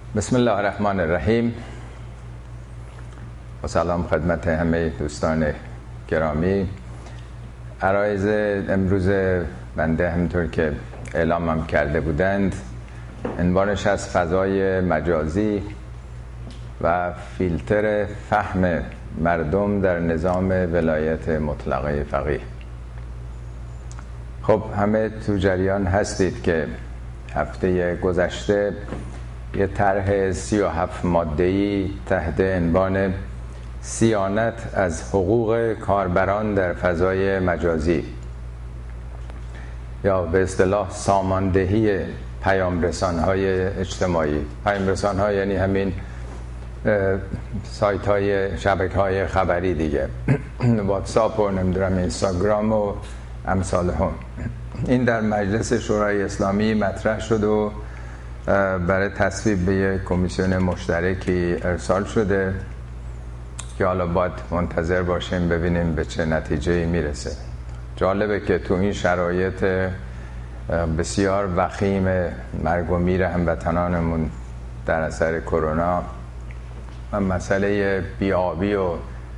بسم الله الرحمن الرحیم و سلام خدمت همه دوستان گرامی. عرایض امروز بنده همونطور که اعلامم کرده بودند عنوانش از فضای مجازی و فیلتر فهم مردم در نظام ولایت مطلقه فقیه. خب همه تو جریان هستید که هفته گذشته یه طرح 37 ماده‌ای تحت عنوان صیانت از حقوق کاربران در فضای مجازی یا به اصطلاح ساماندهی پیام‌رسان‌های اجتماعی. پیام‌رسان‌ها یعنی همین سایت‌های شبکه‌های خبری دیگه، واتساپ و نمیدونم اینستاگرام و امثال هم. این در مجلس شورای اسلامی مطرح شد و برای تصویب به یک کمیسیون مشترکی ارسال شده که حالا باید منتظر باشیم ببینیم به چه نتیجه‌ای میرسه. جالبه که تو این شرایط بسیار وخیم مرگ و میر هموطنانمون در اثر کرونا و مسئله بی‌آبی و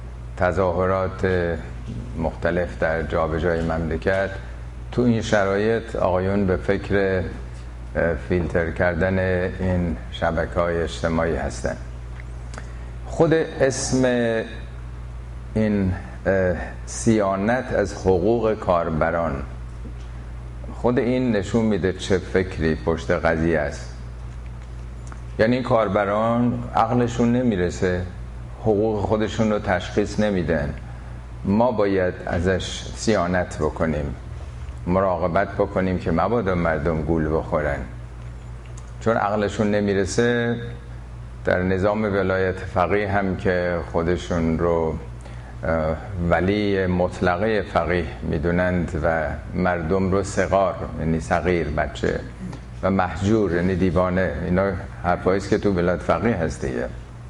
تظاهرات مختلف در جابجای مملکت، تو این شرایط آقایون به فکر فیلتر کردن این شبکه‌های اجتماعی هستن. خود اسم این صیانت از حقوق کاربران، خود این نشون میده چه فکری پشت قضیه است. یعنی این کاربران عقلشون نمیرسه، حقوق خودشون رو تشخیص نمیدن، ما باید ازش صیانت بکنیم، مراقبت بکنیم که مبادا مردم گول بخورن. چون عقلشون نمیرسه، در نظام ولایت فقیه هم که خودشون رو ولی مطلقه فقیه میدونند و مردم رو صغار یعنی صغیر بچه و محجور یعنی دیوانه، اینا حرفاییست که تو ولایت فقیه هست دیگه.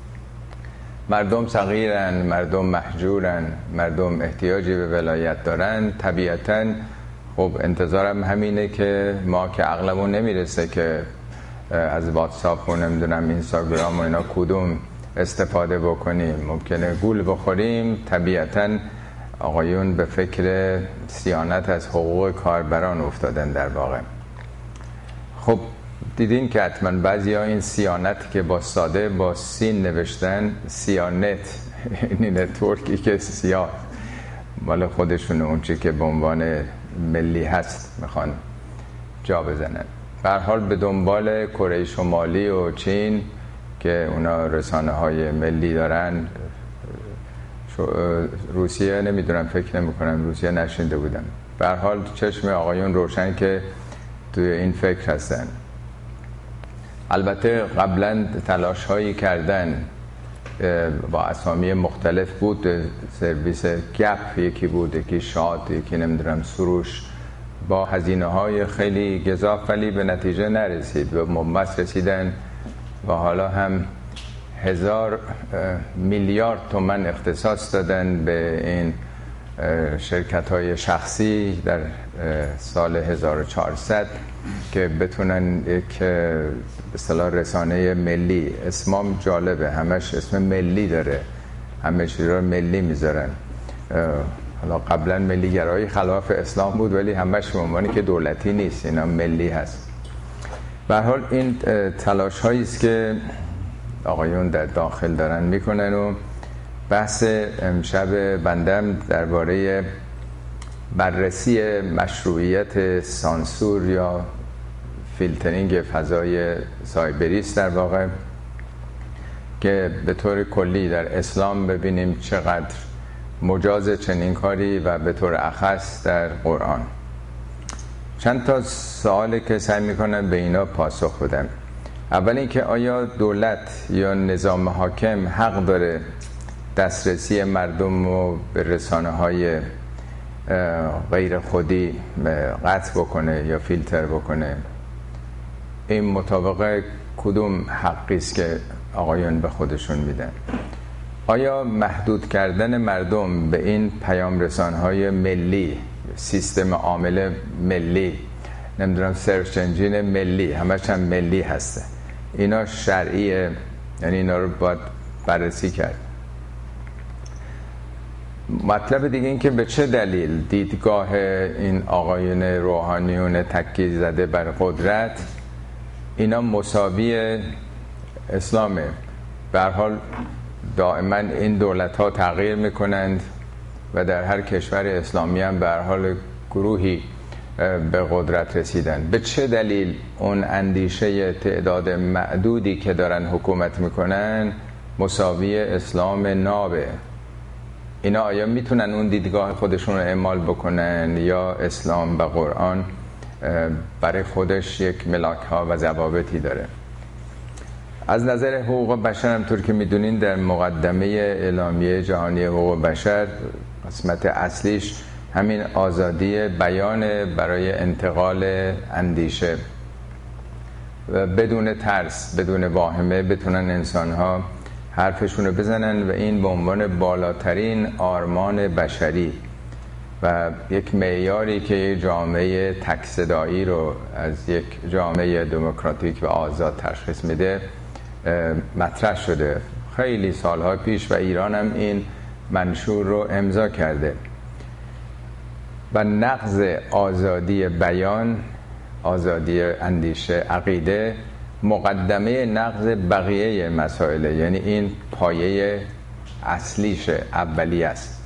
مردم صغیرن، مردم محجورن، مردم احتیاجی به ولایت دارن. طبیعتاً خب انتظارم همینه که ما که عقلمون نمیرسه که از واتساپ و نمیدونم اینستاگرام و اینا کدوم استفاده بکنیم، ممکنه گول بخوریم. طبیعتاً آقایون به فکر صیانت از حقوق کاربران افتادن در واقع. خب دیدین که حتما بعضیا این صیانت که با ساده با سین نوشتن سیانت، این نتورکی که سیاه مال خودشونه، اون چی که به عنوان ملی هست میخوان جا بزنن. به هر حال به دنبال کره شمالی و چین که اونا رسانه های ملی دارن، روسیه نمیدونم، فکر نمیکنم روسیه نشینده بودم. به هر حال چشم آقایون روشن که توی این فکر هستن. البته قبلا تلاش هایی کردن با اسامی مختلف بود، سرویس گپ یکی بود، یکی شاد، یکی نمیدونم سروش، با هزینه های خیلی گزاف ولی به نتیجه نرسید، به منبت رسیدن و حالا هم 1000 میلیارد تومان اختصاص دادن به این شرکت های شخصی در سال 1400 که بتونن یک به اصطلاح رسانه ملی، اسمم جالبه، همش اسم ملی داره، همه چیز رو ملی میذارن. حالا قبلا ملی گرایی خلاف اسلام بود ولی همش به عنوانی که دولتی نیست، اینا ملی هست. به هر حال این تلاش هایی است که آقایون در داخل دارن میکنن و بحث امشب بندم درباره بررسی مشروعیت سانسور یا فیلترینگ فضای سایبری است در واقع، که به طور کلی در اسلام ببینیم چقدر مجاز چنین کاری و به طور اخص در قرآن. چند تا سوالی که سعی میکنم به اینا پاسخ بدم. اول اینکه آیا دولت یا نظام حاکم حق داره دسترسی مردم رو به رسانه های غیر خودی قطع بکنه یا فیلتر بکنه؟ این مطابق کدوم حقی است که آقایان به خودشون میدن؟ آیا محدود کردن مردم به این پیام رسانهای ملی، سیستم عامل ملی، نمیدونم سرچ انجین ملی، همش هم ملی هسته، اینا شرعیه، یعنی اینا رو باید بررسی کرد. مطلب دیگه این که به چه دلیل دیدگاه این آقایون روحانیون تکی زده بر قدرت اینا مساوی اسلامه. به هر حال دائما این دولت ها تغییر میکنند و در هر کشور اسلامی هم به هر حال گروهی به قدرت رسیدن. به چه دلیل اون اندیشه تعداد معدودی که دارن حکومت میکنن مساوی اسلام نابه؟ اینا آیا میتونن اون دیدگاه خودشون رو اعمال بکنن یا اسلام و قرآن برای خودش یک ملاک ها و ضوابطی داره؟ از نظر حقوق بشر همطور که میدونین در مقدمه اعلامیه جهانی حقوق بشر قسمت اصلیش همین آزادی بیان برای انتقال اندیشه و بدون ترس، بدون واهمه بتونن انسانها حرفشونو بزنن و این به عنوان بالاترین آرمان بشری و یک معیاری که یک جامعه تک صدایی رو از یک جامعه دموکراتیک و آزاد تشخیص میده مطرح شده خیلی سالها پیش و ایران هم این منشور رو امضا کرده. و نقض آزادی بیان، آزادی اندیشه، عقیده مقدمه نقض بقیه مسائله، یعنی این پایه اصلیشه، اولیه است.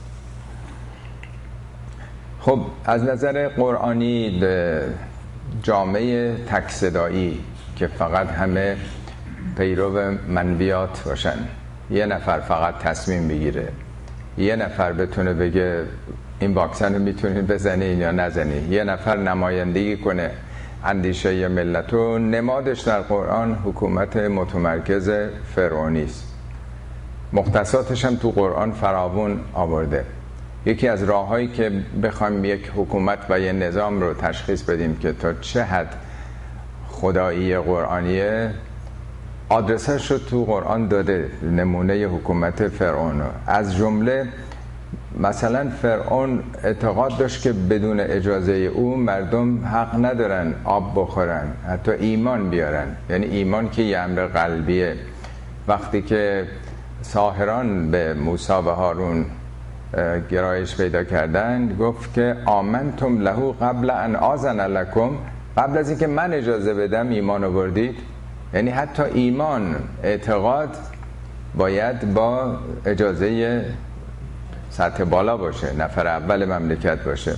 خب از نظر قرآنی جامعه تک صدایی که فقط همه پیرو منویات باشن، یه نفر فقط تصمیم بگیره، یه نفر بتونه بگه این واکسن رو میتونین بزنین یا نزنین، یه نفر نمایندگی کنه اندیشه ملت رو، نمادش در قرآن حکومت متمرکز فرعونی است. مختصاتش هم تو قرآن فراوون آورده. یکی از راههایی که بخوایم یک حکومت و یه نظام رو تشخیص بدیم که تا چه حد خدایی قرآنیه، آدرسش رو تو قرآن داده، نمونه حکومت فرعون. از جمله مثلا فرعون اعتقاد داشت که بدون اجازه او مردم حق ندارن آب بخورن، حتی ایمان بیارن، یعنی ایمان که یه امر قلبیه. وقتی که ساحران به موسی و هارون گرایش پیدا کردن گفت که آمنتم له قبل ان آذن لکم، قبل از اینکه من اجازه بدم ایمان آوردید. یعنی حتی ایمان، اعتقاد باید با اجازه سطح بالا باشه، نفر اول مملکت باشه.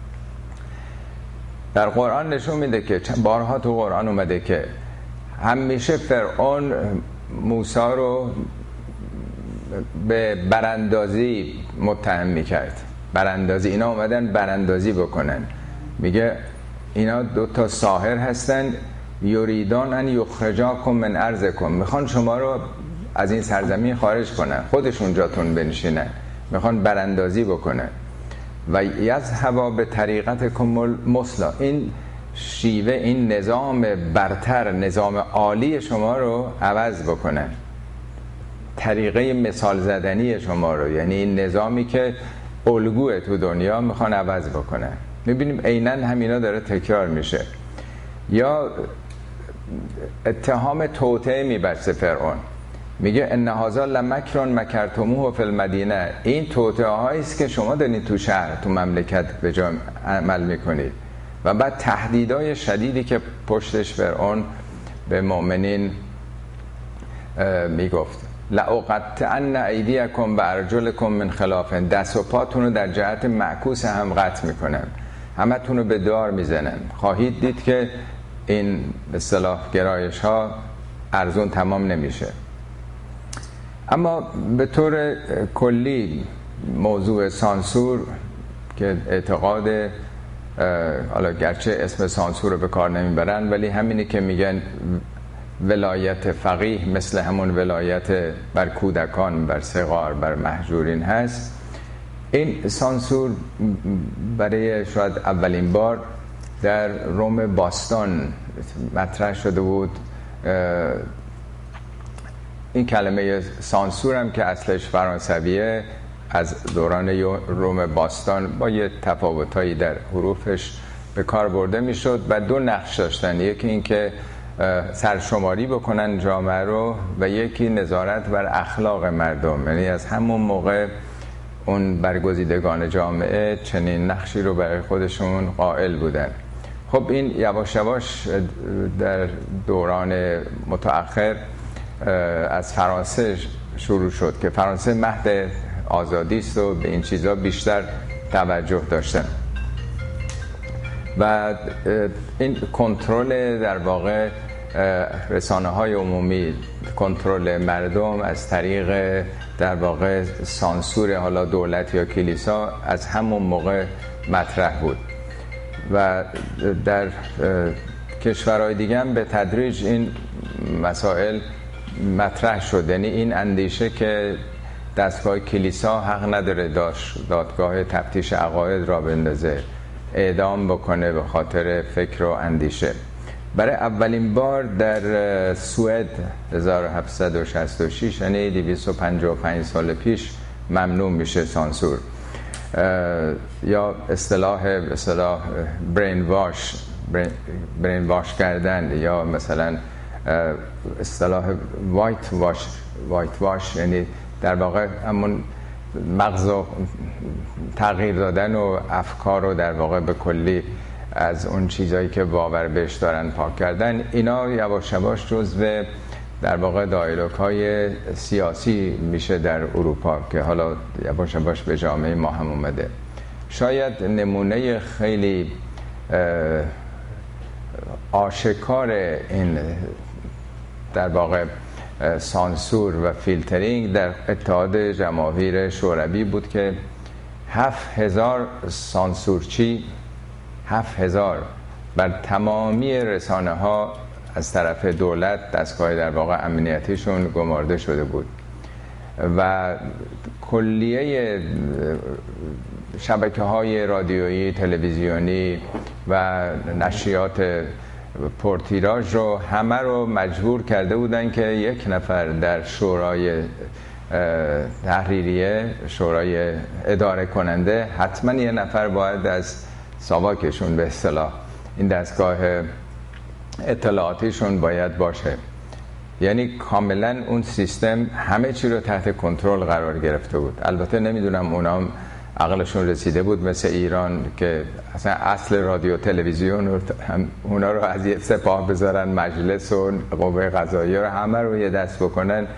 در قرآن نشون میده که بارها تو قرآن اومده که همیشه فرعون موسی رو به براندازی متهم میکرد. براندازی، اینا اومدن براندازی بکنن. میگه اینا دوتا ساحر هستن، یریدان ان یخرجاکم من ارضکم، میخوان شما رو از این سرزمین خارج کنن، خودشون جاتون بنشینن، میخوان براندازی بکنن. و یذهبا به طریقتکم مثلا، این شیوه، این نظام برتر، نظام عالی شما رو عوض بکنن، طریقه مثال زدنی شما رو، یعنی این نظامی که الگوه تو دنیا، میخوان عوض بکنن. میبینیم عیناً همینا داره تکرار میشه. یا اتهام توطئه میبرسه فرعون، میگه ان هذا لمکر مکرتموه فی المدینه، این توطئه هایی است که شما دارین تو شهر، تو مملکت به جا عمل میکنید. و بعد تهدیدهای شدیدی که پشتش فرعون به مؤمنین میگفت لأقطعن ایدیکم و ارجلکم من خلاف، دست و پاتون رو در جهت معکوس هم قطع میکنن، همه تون رو به دار میزنن. خواهید دید که این به اصطلاح گرایش ها ارزون تمام نمیشه. اما به طور کلی موضوع سانسور که اعتقاد، حالا گرچه اسم سانسور رو به کار نمیبرن، ولی همینی که میگن ولایت فقیه مثل همون ولایت بر کودکان، بر صغار، بر محجورین هست. این سانسور برای شاید اولین بار در روم باستان مطرح شده بود. این کلمه سانسور هم که اصلش فرانسویه، از دوران روم باستان با یه تفاوتایی در حروفش به کار برده میشد و دو نقش داشتن. یکی این که سرشماری بکنن جامعه رو و یکی نظارت بر اخلاق مردم. یعنی از همون موقع اون برگزیدگان جامعه چنین نقشی رو برای خودشون قائل بودن. خب این یواش یواش در دوران متأخر از فرانسه شروع شد که فرانسه مهد آزادی است و به این چیزا بیشتر توجه داشتن و این کنترل در واقع رسانه‌های عمومی، کنترل مردم از طریق در واقع سانسور حالا دولت یا کلیسا از همون موقع مطرح بود و در کشورهای دیگه هم به تدریج این مسائل مطرح شد. یعنی این اندیشه که دستگاه کلیسا حق نداره دادگاه تفتیش عقاید را بندازه، اعدام بکنه به خاطر فکر و اندیشه. برای اولین بار در سوئد 1766 یعنی 255 سال پیش ممنوع میشه سانسور یا اصطلاح برین واش کردن یا مثلا اصطلاح وایت واش یعنی در واقع همون مغز تغییر دادن و افکار رو در واقع به کلی از اون چیزایی که باور بهش دارن پاک کردن. اینا یواش یواش جزو در واقع دایالوگ‌های سیاسی میشه در اروپا که حالا یواش یواش به جامعه ما هم اومده. شاید نمونه خیلی آشکار این در واقع سانسور و فیلترینگ در اتحاد جماهیر شوروی بود که 7000 سانسورچی 7000 بر تمامی رسانه ها از طرف دولت، دستگاه در واقع امنیتیشون گمارده شده بود و کلیه شبکه‌های رادیویی، تلویزیونی و نشریات پرتیراژ رو همه رو مجبور کرده بودن که یک نفر در شورای تحریریه، شورای اداره کننده، حتما یه نفر باید از ساواکشون به اصطلاح این دستگاه اطلاعاتیشون باید باشه. یعنی کاملا اون سیستم همه چی رو تحت کنترل قرار گرفته بود. البته نمیدونم اونام عقلشون رسیده بود مثل ایران که اصلا اصل رادیو تلویزیون رو اونا رو از یه سپاه بذارن، مجلس و قوه قضاییه رو همه رو یه دست بکنن.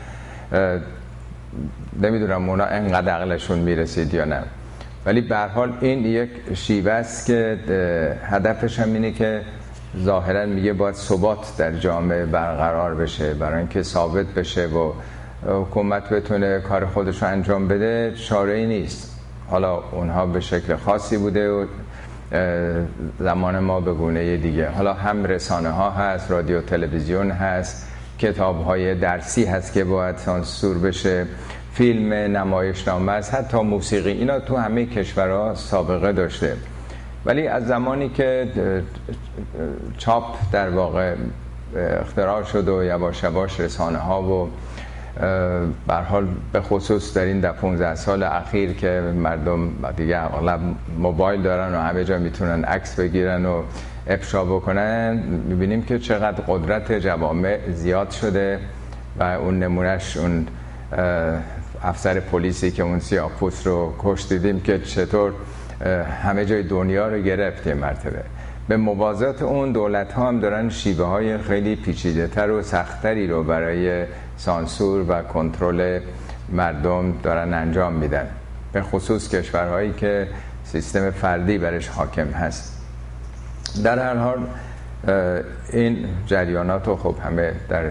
نمیدونم اونا انقدر عقلشون میرسید یا نه، ولی به هر حال این یک شیوه است که هدفش هم اینه که ظاهرا میگه باید ثبات در جامعه برقرار بشه، برای اینکه ثابت بشه و حکومت بتونه کار خودش رو انجام بده. چاره‌ای نیست. حالا اونها به شکل خاصی بوده و زمان ما به گونه دیگه. حالا هم رسانه ها هست، رادیو تلویزیون هست، کتاب های درسی هست که باید سانسور بشه، فیلم، نمایشنامه است، حتی موسیقی. اینا تو همه کشورها سابقه داشته. ولی از زمانی که چاپ در واقع اختراع شد و یواش یواش رسانه ها و به هر حال به خصوص در این 15 سال اخیر که مردم دیگه اغلب موبایل دارن و همه جا میتونن عکس بگیرن و افشا بکنن، میبینیم که چقدر قدرت جوامع زیاد شده و اون نمونهش اون افسر پلیسی که اون سیاه‌پوست رو کشت دیدیم که چطور همه جای دنیا رو گرفت. یه مرتبه به موازات اون دولت ها هم دارن شیوه های خیلی پیچیده تر و سختری رو برای سانسور و کنترل مردم دارن انجام میدن، به خصوص کشورهایی که سیستم فردی برش حاکم هست. در هر حال این جریانات رو خب همه در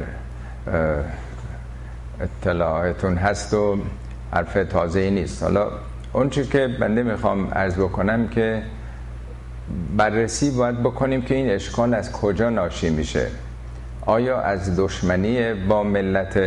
اطلاعاتون هست و حرف تازه‌ای نیست. حالا اون چیزی که بنده میخوام عرض بکنم که بررسی باید بکنیم که این اشکال از کجا ناشی میشه. آیا از دشمنی با ملت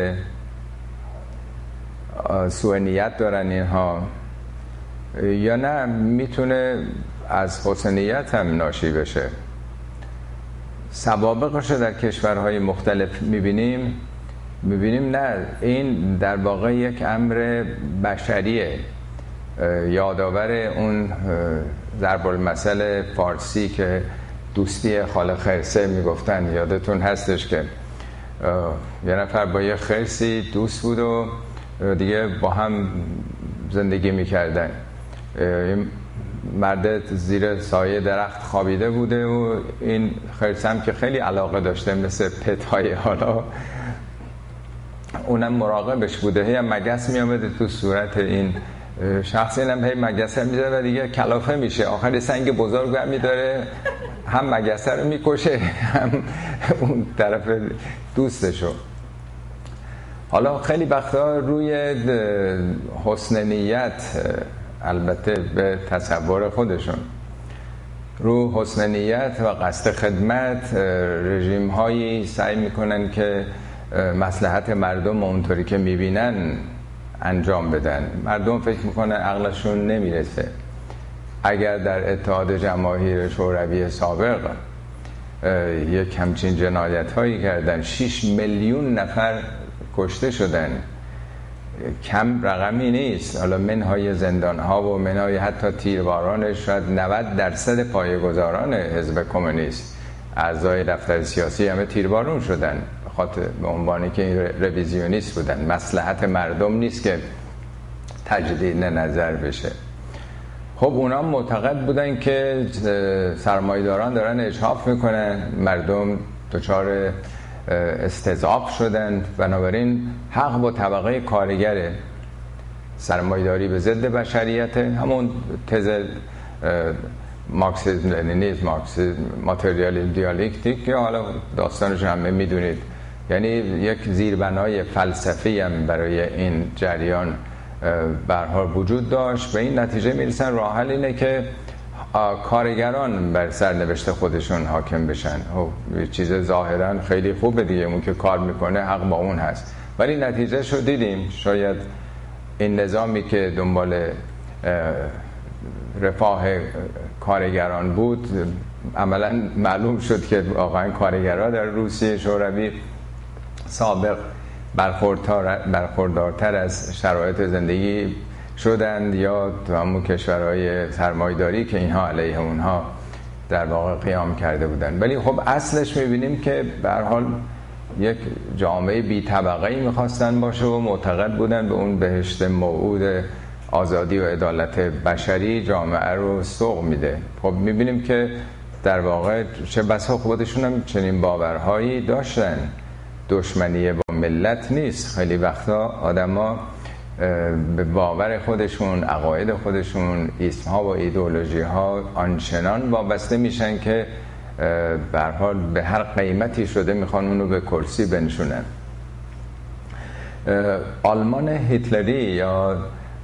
سوء نیت دارن اینها، یا نه میتونه از حسن نیت هم ناشی بشه؟ سوابقش رو در کشورهای مختلف میبینیم نه، این در واقع یک امر بشریه. یادآور اون ضرب المثل فارسی که دوستی خال خرسه میگفتن، یادتون هستش که یه نفر با یه خرسی دوست بود و دیگه با هم زندگی میکردن. مرد زیر سایه درخت خوابیده بوده و این خرس هم که خیلی علاقه داشته مثل پت‌های حالا اونم مراقبش بوده، هی مگس میامده تو صورت این شخص، اینم هی مگسه میزنه و دیگه کلافه میشه، آخر سنگ بزرگ برمی داره هم مگسه رو میکشه هم اون طرف دوستشو. حالا خیلی وقتا روی حسن نیت، البته به تصور خودشون، رو حسن نیت و قصد خدمت رژیم هایی سعی میکنن که مصلحت مردم اونطوری که میبینن انجام بدن. مردم فکر میکنن عقلشون نمیرسه. اگر در اتحاد جماهیر شوروی سابق یک همچین جنایت هایی کردن، 6 میلیون نفر کشته شدن، کم رقمی نیست. حالا منهای زندان ها و منهای حتی تیرباران، شاید 90% پایه‌گذاران حزب کمونیست، اعضای دفتر سیاسی همه تیربارون شدن خاطر به عنوانی که این رویزیونیست بودن. مصلحت مردم نیست که تجدید نظر بشه. خب اونا معتقد بودن که سرمایه‌داران دارن اجحاف میکنن، مردم دچار استضعاف شدند، بنابراین حق با طبقه کارگره. سرمایه‌داری به ضد بشریت، همون تز مارکسیسم لنینیسم، ماتریالیسم دیالکتیک که حالا داستانش همه میدونید. یعنی یک زیربنای فلسفی هم برای این جریان به هر حال وجود داشت. به این نتیجه میرسن راه حل اینه که کارگران بر سرنوشت خودشون حاکم بشن. چیز ظاهرا خیلی خوبه دیگه، اون که کار میکنه حق با اون هست، ولی نتیجه شو دیدیم. شاید این نظامی که دنبال رفاه کارگران بود، عملا معلوم شد که واقعا کارگرها در روسیه شوروی سابق برخوردارتر از شرایط زندگی شدند، یا تو همون کشورهای سرمایه‌داری که اینها علیه اونها در واقع قیام کرده بودند. ولی خب اصلش میبینیم که به هر حال یک جامعه بی طبقه‌ای میخواستن باشه و معتقد بودن به اون بهشت موعود آزادی و عدالت بشری جامعه رو سوق میده. خب میبینیم که در واقع چه بسا خودشون هم چنین باورهایی داشتن. دشمنی با ملت نیست. خیلی وقتا آدما به باور خودشون، عقاید خودشون، ایسمها و ایدئولوژی ها آنچنان وابسته میشن که به هر حال به هر قیمتی شده میخوان اونو به کرسی بنشونن. آلمان هیتلری یا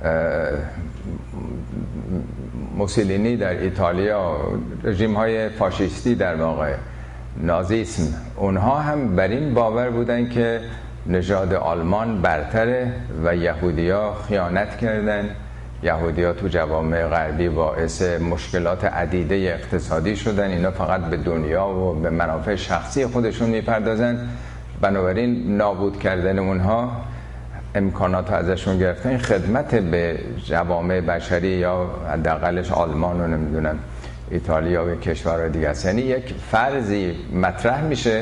موسولینی در ایتالیا، رژیم های فاشیستی در واقع، نازیسم، اونها هم بر این باور بودن که نژاد آلمان برتره و یهودیا خیانت کردن. یهودیا تو جوامع غربی باعث مشکلات عدیده اقتصادی شدن، اینا فقط به دنیا و به منافع شخصی خودشون میپردازن، بنابراین نابود کردن اونها، امکانات ازشون گرفتن، خدمت به جوامع بشری یا حداقلش آلمان و نمیدونم ایتالیا و کشورهای دیگه است. یعنی یک فرضی مطرح میشه،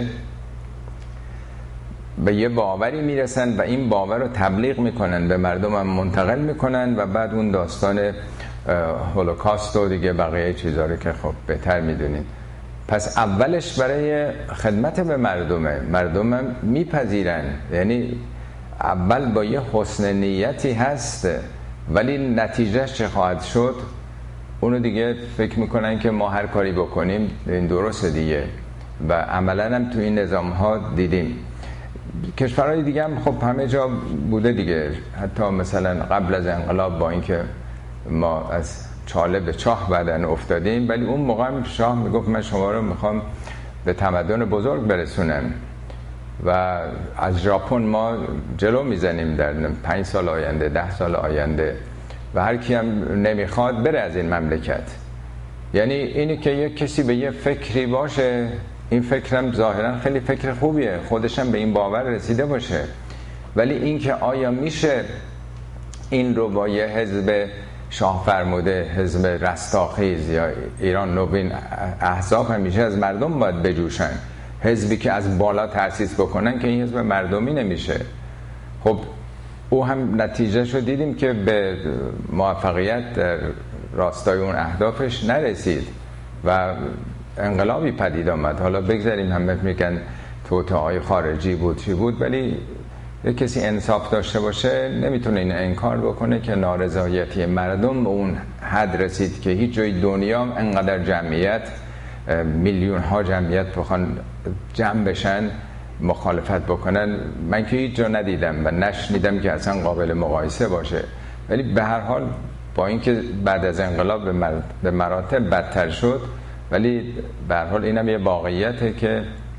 به یه باوری میرسن و این باور رو تبلیغ میکنن، به مردم هم منتقل میکنن و بعد اون داستان هولوکاست و دیگه بقیه چیزا رو که خب بهتر میدونین. پس اولش برای خدمت به مردم هم میپذیرن، یعنی اول با یه حسن نیتی هست، ولی نتیجهش چه خواهد شد اونو دیگه فکر میکنن که ما هر کاری بکنیم این درسته دیگه، و عملا هم تو این نظام ها دیدیم. کشورهای دیگه هم خب همه جا بوده دیگه، حتی مثلا قبل از انقلاب با اینکه ما از چاله به چاه بعدن افتادیم، ولی اون موقع هم شاه میگفت من شما رو میخوام به تمدن بزرگ برسونم و از ژاپن ما جلو میزنیم در 5 سال آینده، 10 سال آینده، و هر کی هم نمیخواد بره از این مملکت. یعنی اینی که یک کسی به یه فکری باشه، این فکرم ظاهرا خیلی فکر خوبیه، خودشم به این باور رسیده باشه، ولی این که آیا میشه این رو با یه حزب شاه فرموده حزب رستاخیز یا ایران نوین احزاب همیشه از مردم باید بجوشن. حزبی که از بالا تأسیس بکنن که این حزب مردمی نمیشه. خب او هم نتیجه شو دیدیم که به موفقیت در راستای اون اهدافش نرسید و انقلابی پدید آمد. حالا بگذاریم همه میگن توطئه‌های خارجی بود چی بود، ولی یک کسی انصاف داشته باشه نمیتونه این انکار بکنه که نارضایتی مردم به اون حد رسید که هیچ جای دنیا انقدر جمعیت، میلیون ها جمعیت بخوان جمع بشن مخالفت بکنن. من که هیچ جا ندیدم و نشنیدم که اصلا قابل مقایسه باشه. ولی به هر حال با اینکه بعد از انقلاب به مراتب بدتر شد، ولی به هر حال اینم یه واقعیته که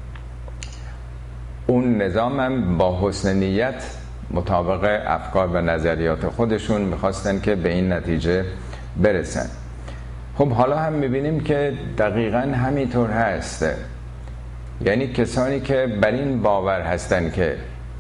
اون نظام هم با حسن نیت مطابق افکار و نظریات خودشون میخواستن که به این نتیجه برسن. خب حالا هم میبینیم که دقیقاً همینطور هست. یعنی کسانی که بر این باور هستن که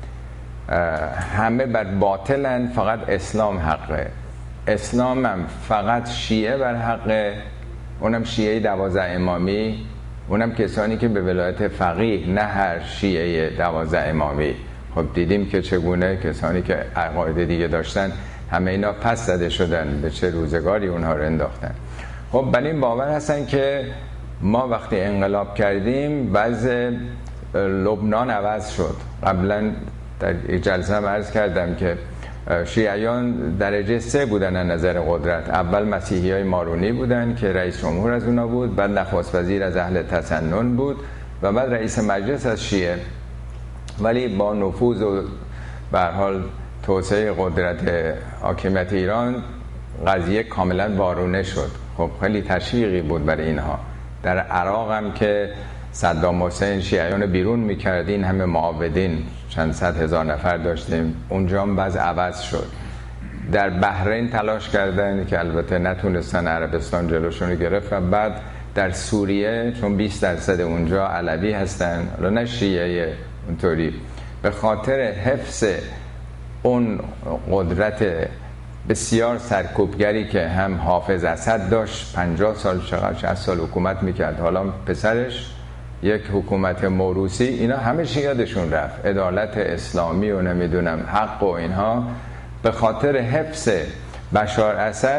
همه بر باطلن، فقط اسلام حقه، اسلام هم فقط شیعه بر حقه، اونم شیعه 12 امامی، اونم کسانی که به ولایت فقیه، نه هر شیعه 12 امامی. خب دیدیم که چگونه کسانی که عقاید دیگه داشتن همه اینا پس زده شدن، به چه روزگاری اونها رو انداختن. خب بر این باور هستن که ما وقتی انقلاب کردیم وضع لبنان عوض شد. قبلا در یک جلسه هم عرض کردم که شیعیان درجه 3 بودن از نظر قدرت. اول مسیحی های مارونی بودن که رئیس جمهور از اونا بود، بعد نخست وزیر از اهل تسنن بود و بعد رئیس مجلس از شیعه. ولی با نفوذ و به هر حال توسعه قدرت حاکمیت ایران قضیه کاملا وارونه شد. خب خیلی تشویقی بود برای اینها. در عراق هم که صدام حسین شیعیان بیرون میکرد، این همه معاودین چند صد هزار نفر داشتیم، اونجا هم وضع عوض شد. در بحرین تلاش کردن که البته نتونستن، عربستان جلوشون رو گرفت. و بعد در سوریه چون 20% اونجا علوی هستن، حالا نه شیعه اونطوری، به خاطر حفظ اون قدرت بسیار سرکوبگری که هم حافظ اسد داشت، 50 سال 60 سال حکومت میکرد، حالا پسرش یک حکومت موروثی، اینا همه یادشون رفت، عدالت اسلامی و نمیدونم حق و اینها. به خاطر حفظ بشار اسد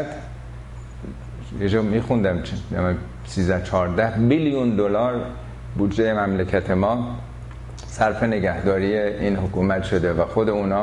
یه جا میخوندم 13-14 بیلیون دلار بودجه مملکت ما صرف نگهداری این حکومت شده و خود اونا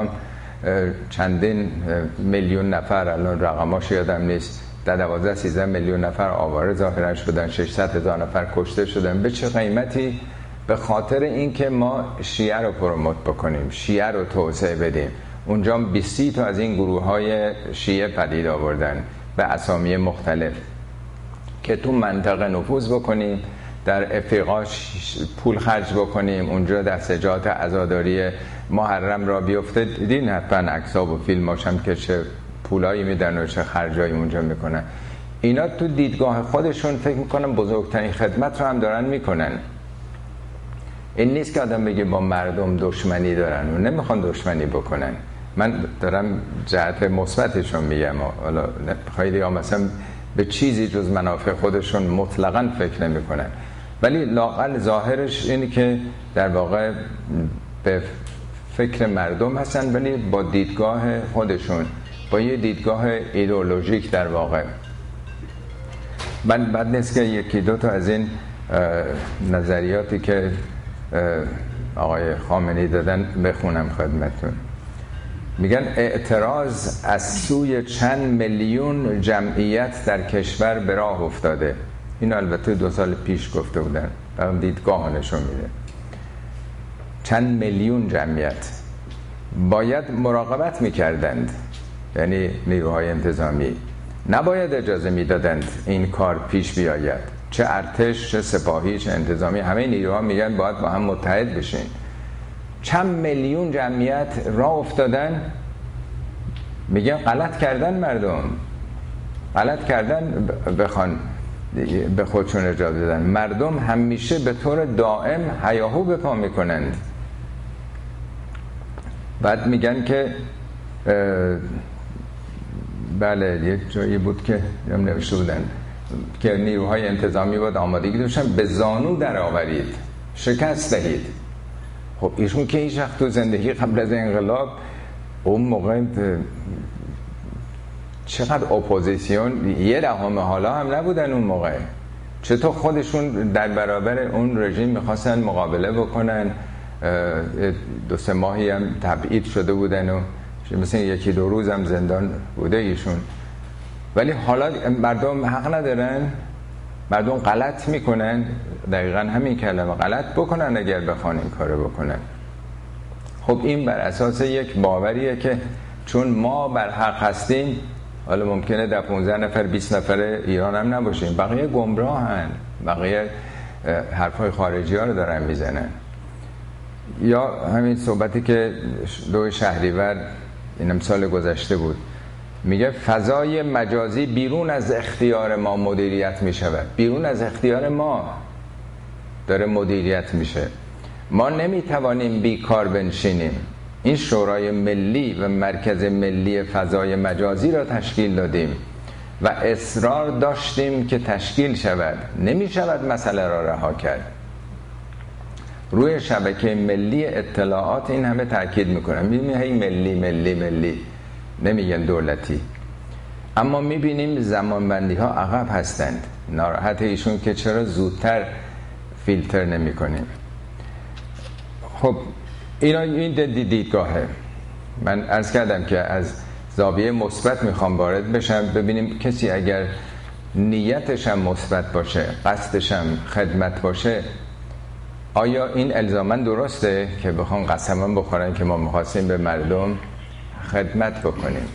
چندین میلیون نفر، الان رقماش یادم نیست، 12-13 میلیون نفر آواره ظاهرا شدن، 600,000 نفر کشته شدن. به چه قیمتی؟ به خاطر اینکه ما شیعه رو پروموت بکنیم، شیعه رو توسعه بدیم. اونجا 20 تا از این گروه های شیعه پدید آوردن به اسامی مختلف که تو منطقه نفوذ بکنیم، در افریقا پول خرج بکنیم، اونجا دستجات عزاداری محرم را بیفته. دیدین حتما عکس‌ها و فیلماش هم که چه پولایی میدن و چه خرجایی اونجا میکنن. اینا تو دیدگاه خودشون فکر میکنن بزرگترین خدمت رو هم دارن میکنن. این نیست که آدم بگه با مردم دشمنی دارن و نمیخوان دشمنی بکنن. من دارم جهت مثبتشون میگم، حالا خیلی ها مثلا به چیزی جز منافع خودشون مطلقاً فکر نمیکنن، ولی لااقل ظاهرش اینه که در واقع به فکر مردم هستن، ولی با دیدگاه خودشون، با یه دیدگاه ایدئولوژیک در واقع. من بد نیست که یکی دو تا از این نظریاتی که آقای خامنه‌ای دادن بخونم خدمتتون. میگن اعتراض از سوی چند میلیون جمعیت در کشور به راه افتاده. این البته 2 سال پیش گفته بودن، برام دیدگاه نشون میده. چند میلیون جمعیت باید مراقبت میکردند، یعنی نیروهای انتظامی نباید اجازه میدادند این کار پیش بیاید. چه ارتش، چه سپاهی، چه انتظامی، همه نیروها میگن باید با هم متحد بشین. چند میلیون جمعیت راه افتادن، میگن غلط کردن، مردم غلط کردن بخوان به خودشون اجازه بدن. مردم همیشه به طور دائم هیاهو به پا میکنند. بعد میگن که بله یه جایی بود که نوشته بودن که نیروهای انتظامی باید آمادگی داشتن به زانو در آورید، شکست دهید. خب ایشون که هیچ وقت تو زندگی قبل از انقلاب اون موقع چقدر اپوزیسیون 1/10 حالا هم نبودن اون موقع، چطور خودشون در برابر اون رژیم میخواستن مقابله بکنن. 2-3 ماهی هم تبعید شده بودن و مثلا 1-2 روز هم زندان بوده ایشون. ولی حالا مردم حق ندارن، مردم غلط میکنن، دقیقا همین کلمه غلط بکنن اگر بخوان این کارو بکنن. خب این بر اساس یک باوریه که چون ما بر حق هستیم، حالا ممکنه در 15 نفر 20 نفر ایران هم نباشیم، بقیه گمراهن، بقیه حرفای خارجی ها رو دارن میزنن. یا همین صحبتی که 2 شهریور این سال گذشته بود، میگه فضای مجازی بیرون از اختیار ما مدیریت میشود، بیرون از اختیار ما داره مدیریت میشه. ما نمیتوانیم بیکار بنشینیم. این شورای ملی و مرکز ملی فضای مجازی را تشکیل دادیم و اصرار داشتیم که تشکیل شود، نمیشود مسئله را رها کرد. روی شبکه ملی اطلاعات این همه تاکید میکنن، میبینیم هی ملی ملی ملی، نمیگن دولتی. اما میبینیم زمانبندی ها عقب هستند. ناراحت ایشون که چرا زودتر فیلتر نمی کنیم. خب این دیدگاهه. من عرض کردم که از زاویه مثبت میخوام وارد بشم، ببینیم کسی اگر نیتش هم مثبت باشه، قصدش هم خدمت باشه، آیا این الزاماً درسته که بخوان قسما بخورن که ما میخواستیم به مردم خدمت بکنیم؟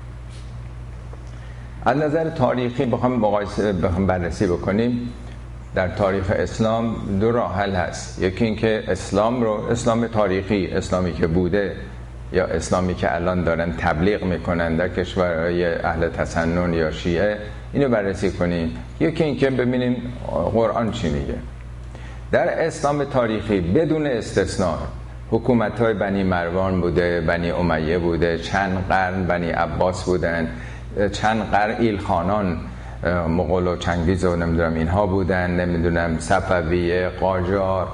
از نظر تاریخی بخوام بررسی بکنیم، در تاریخ اسلام 2 راه حل هست. یکی این که اسلام تاریخی، اسلامی که بوده یا اسلامی که الان دارن تبلیغ میکنن در کشورهای اهل تسنن یا شیعه، اینو بررسی کنیم. یکی این که ببینیم قرآن چی میگه. در اسلام تاریخی بدون استثناء حکومت‌های بنی مروان بوده، بنی امیه بوده، چند قرن بنی عباس بودن، چند قرن ایلخانان، مغول و چنگیز و نمیدونم اینها بودن، نمیدونم صفویه، قاجار،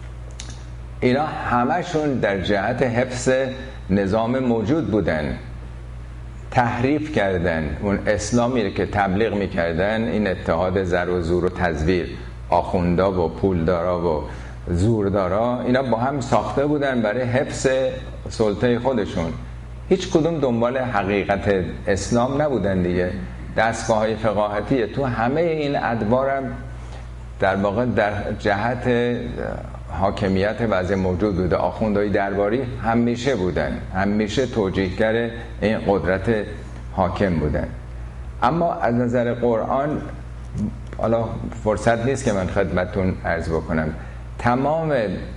اینا همشون در جهت حفظ نظام موجود بودن. تحریف کردن اون اسلامی که تبلیغ میکردن، این اتحاد زر و زور و تزویر، آخوندا و پولدارا و زوردارا، اینا با هم ساخته بودن برای حفظ سلطه خودشون. هیچ کدوم دنبال حقیقت اسلام نبودن دیگه. دستگاه‌های فقاهتی تو همه این ادوارم در واقع در جهت حاکمیت وضع موجود بوده. آخوندهای درباری همیشه بودن، همیشه توجیهگر این قدرت حاکم بودن. اما از نظر قرآن، حالا فرصت نیست که من خدمتتون عرض بکنم، تمام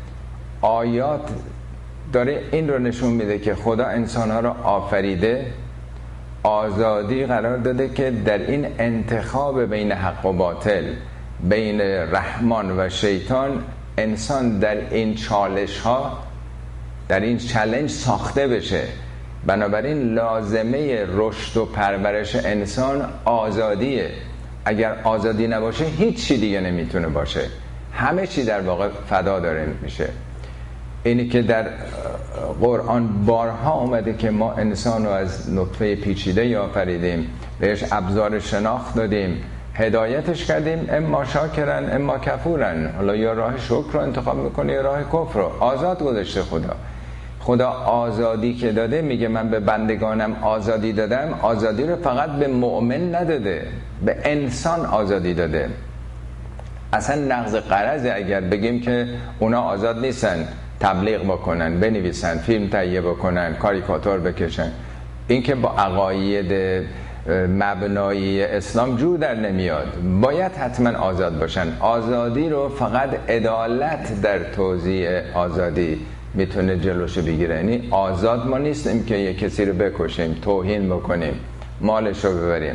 آیات داره این رو نشون میده که خدا انسانها رو آفریده، آزادی قرار داده که در این انتخاب بین حق و باطل، بین رحمان و شیطان، انسان در این چالش ها، در این چالش ساخته بشه. بنابراین لازمه رشد و پرورش انسان آزادیه. اگر آزادی نباشه هیچ چی دیگه نمیتونه باشه، همه چی در واقع فدا داره میشه. اینی که در قرآن بارها اومده که ما انسان رو از نطفه پیچیده آفریدیم، بهش ابزار شناخت دادیم، هدایتش کردیم، اما شاکرن اما کفورن. حالا یا راه شکر رو انتخاب میکنه یا راه کفر رو. آزاد گذاشته خدا آزادی که داده، میگه من به بندگانم آزادی دادم. آزادی رو فقط به مؤمن نداده، به انسان آزادی داده. اصلا نقض قرضه اگر بگیم که اونا آزاد نیستن تبلیغ بکنن، بنویسن، فیلم تهیه بکنن، کاریکاتور بکشن. این که با عقاید مبنایی اسلام جور در نمیاد. باید حتما آزاد باشن. آزادی رو فقط عدالت در توزیع آزادی میتونه جلوشو بگیره. یعنی آزاد ما نیستیم که یک کسی رو بکشیم، توهین بکنیم، مالش رو ببریم.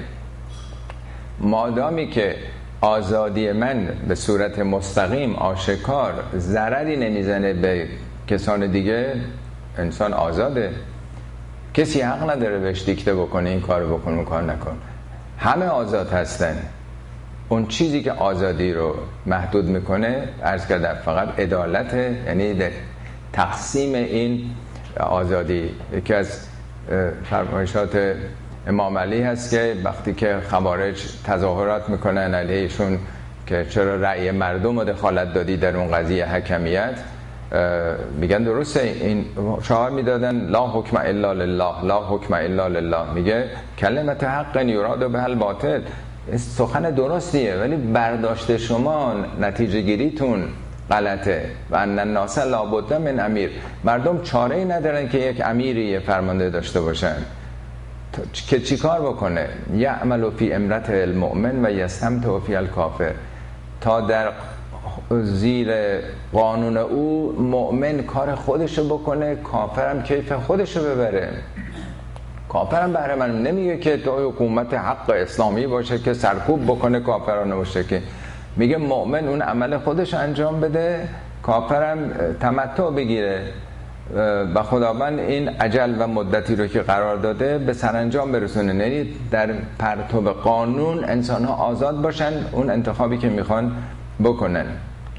مادامی که آزادی من به صورت مستقیم آشکار ضرری نمیزنه به کسان دیگه، انسان آزاده. کسی حق نداره بهش دیکته بکنه این کارو بکن اون کار نکن. همه آزاد هستن. اون چیزی که آزادی رو محدود میکنه عرض کردم فقط عدالته، یعنی در تقسیم این آزادی. یکی از فرمایشات امام علی هست که وقتی که خوارج تظاهرات میکنن علیهشون که چرا رأی مردم رو دخالت دادی در اون قضیه حکمیت، میگن درسته این شعار میدادن لا حکم الا لله لا حکم الا لله، میگه کلمت حق یراد به الباطل، سخن درستیه ولی برداشت شما نتیجه گیریتون غلطه. و ان الناس لابد من امیر، مردم چاره‌ای ندارن که یک امیری فرمانده داشته باشن که چی کار بکنه. یعمل فی امرت المؤمن و یستمتع فی الکافر، تا در زیر قانون او مؤمن کار خودشو بکنه، کافرم کیف خودشو ببره. کافرم بهره من نمیگه که تو حکومت حق اسلامی باشه که سرکوب بکنه کافرانه باشه، که میگه مؤمن اون عمل خودش انجام بده، کافرم تمتع بگیره و خداوند این اجل و مدتی رو که قرار داده به سرانجام برسونه. یعنی در پرتو قانون انسان ها آزاد باشن اون انتخابی که میخوان بکنن.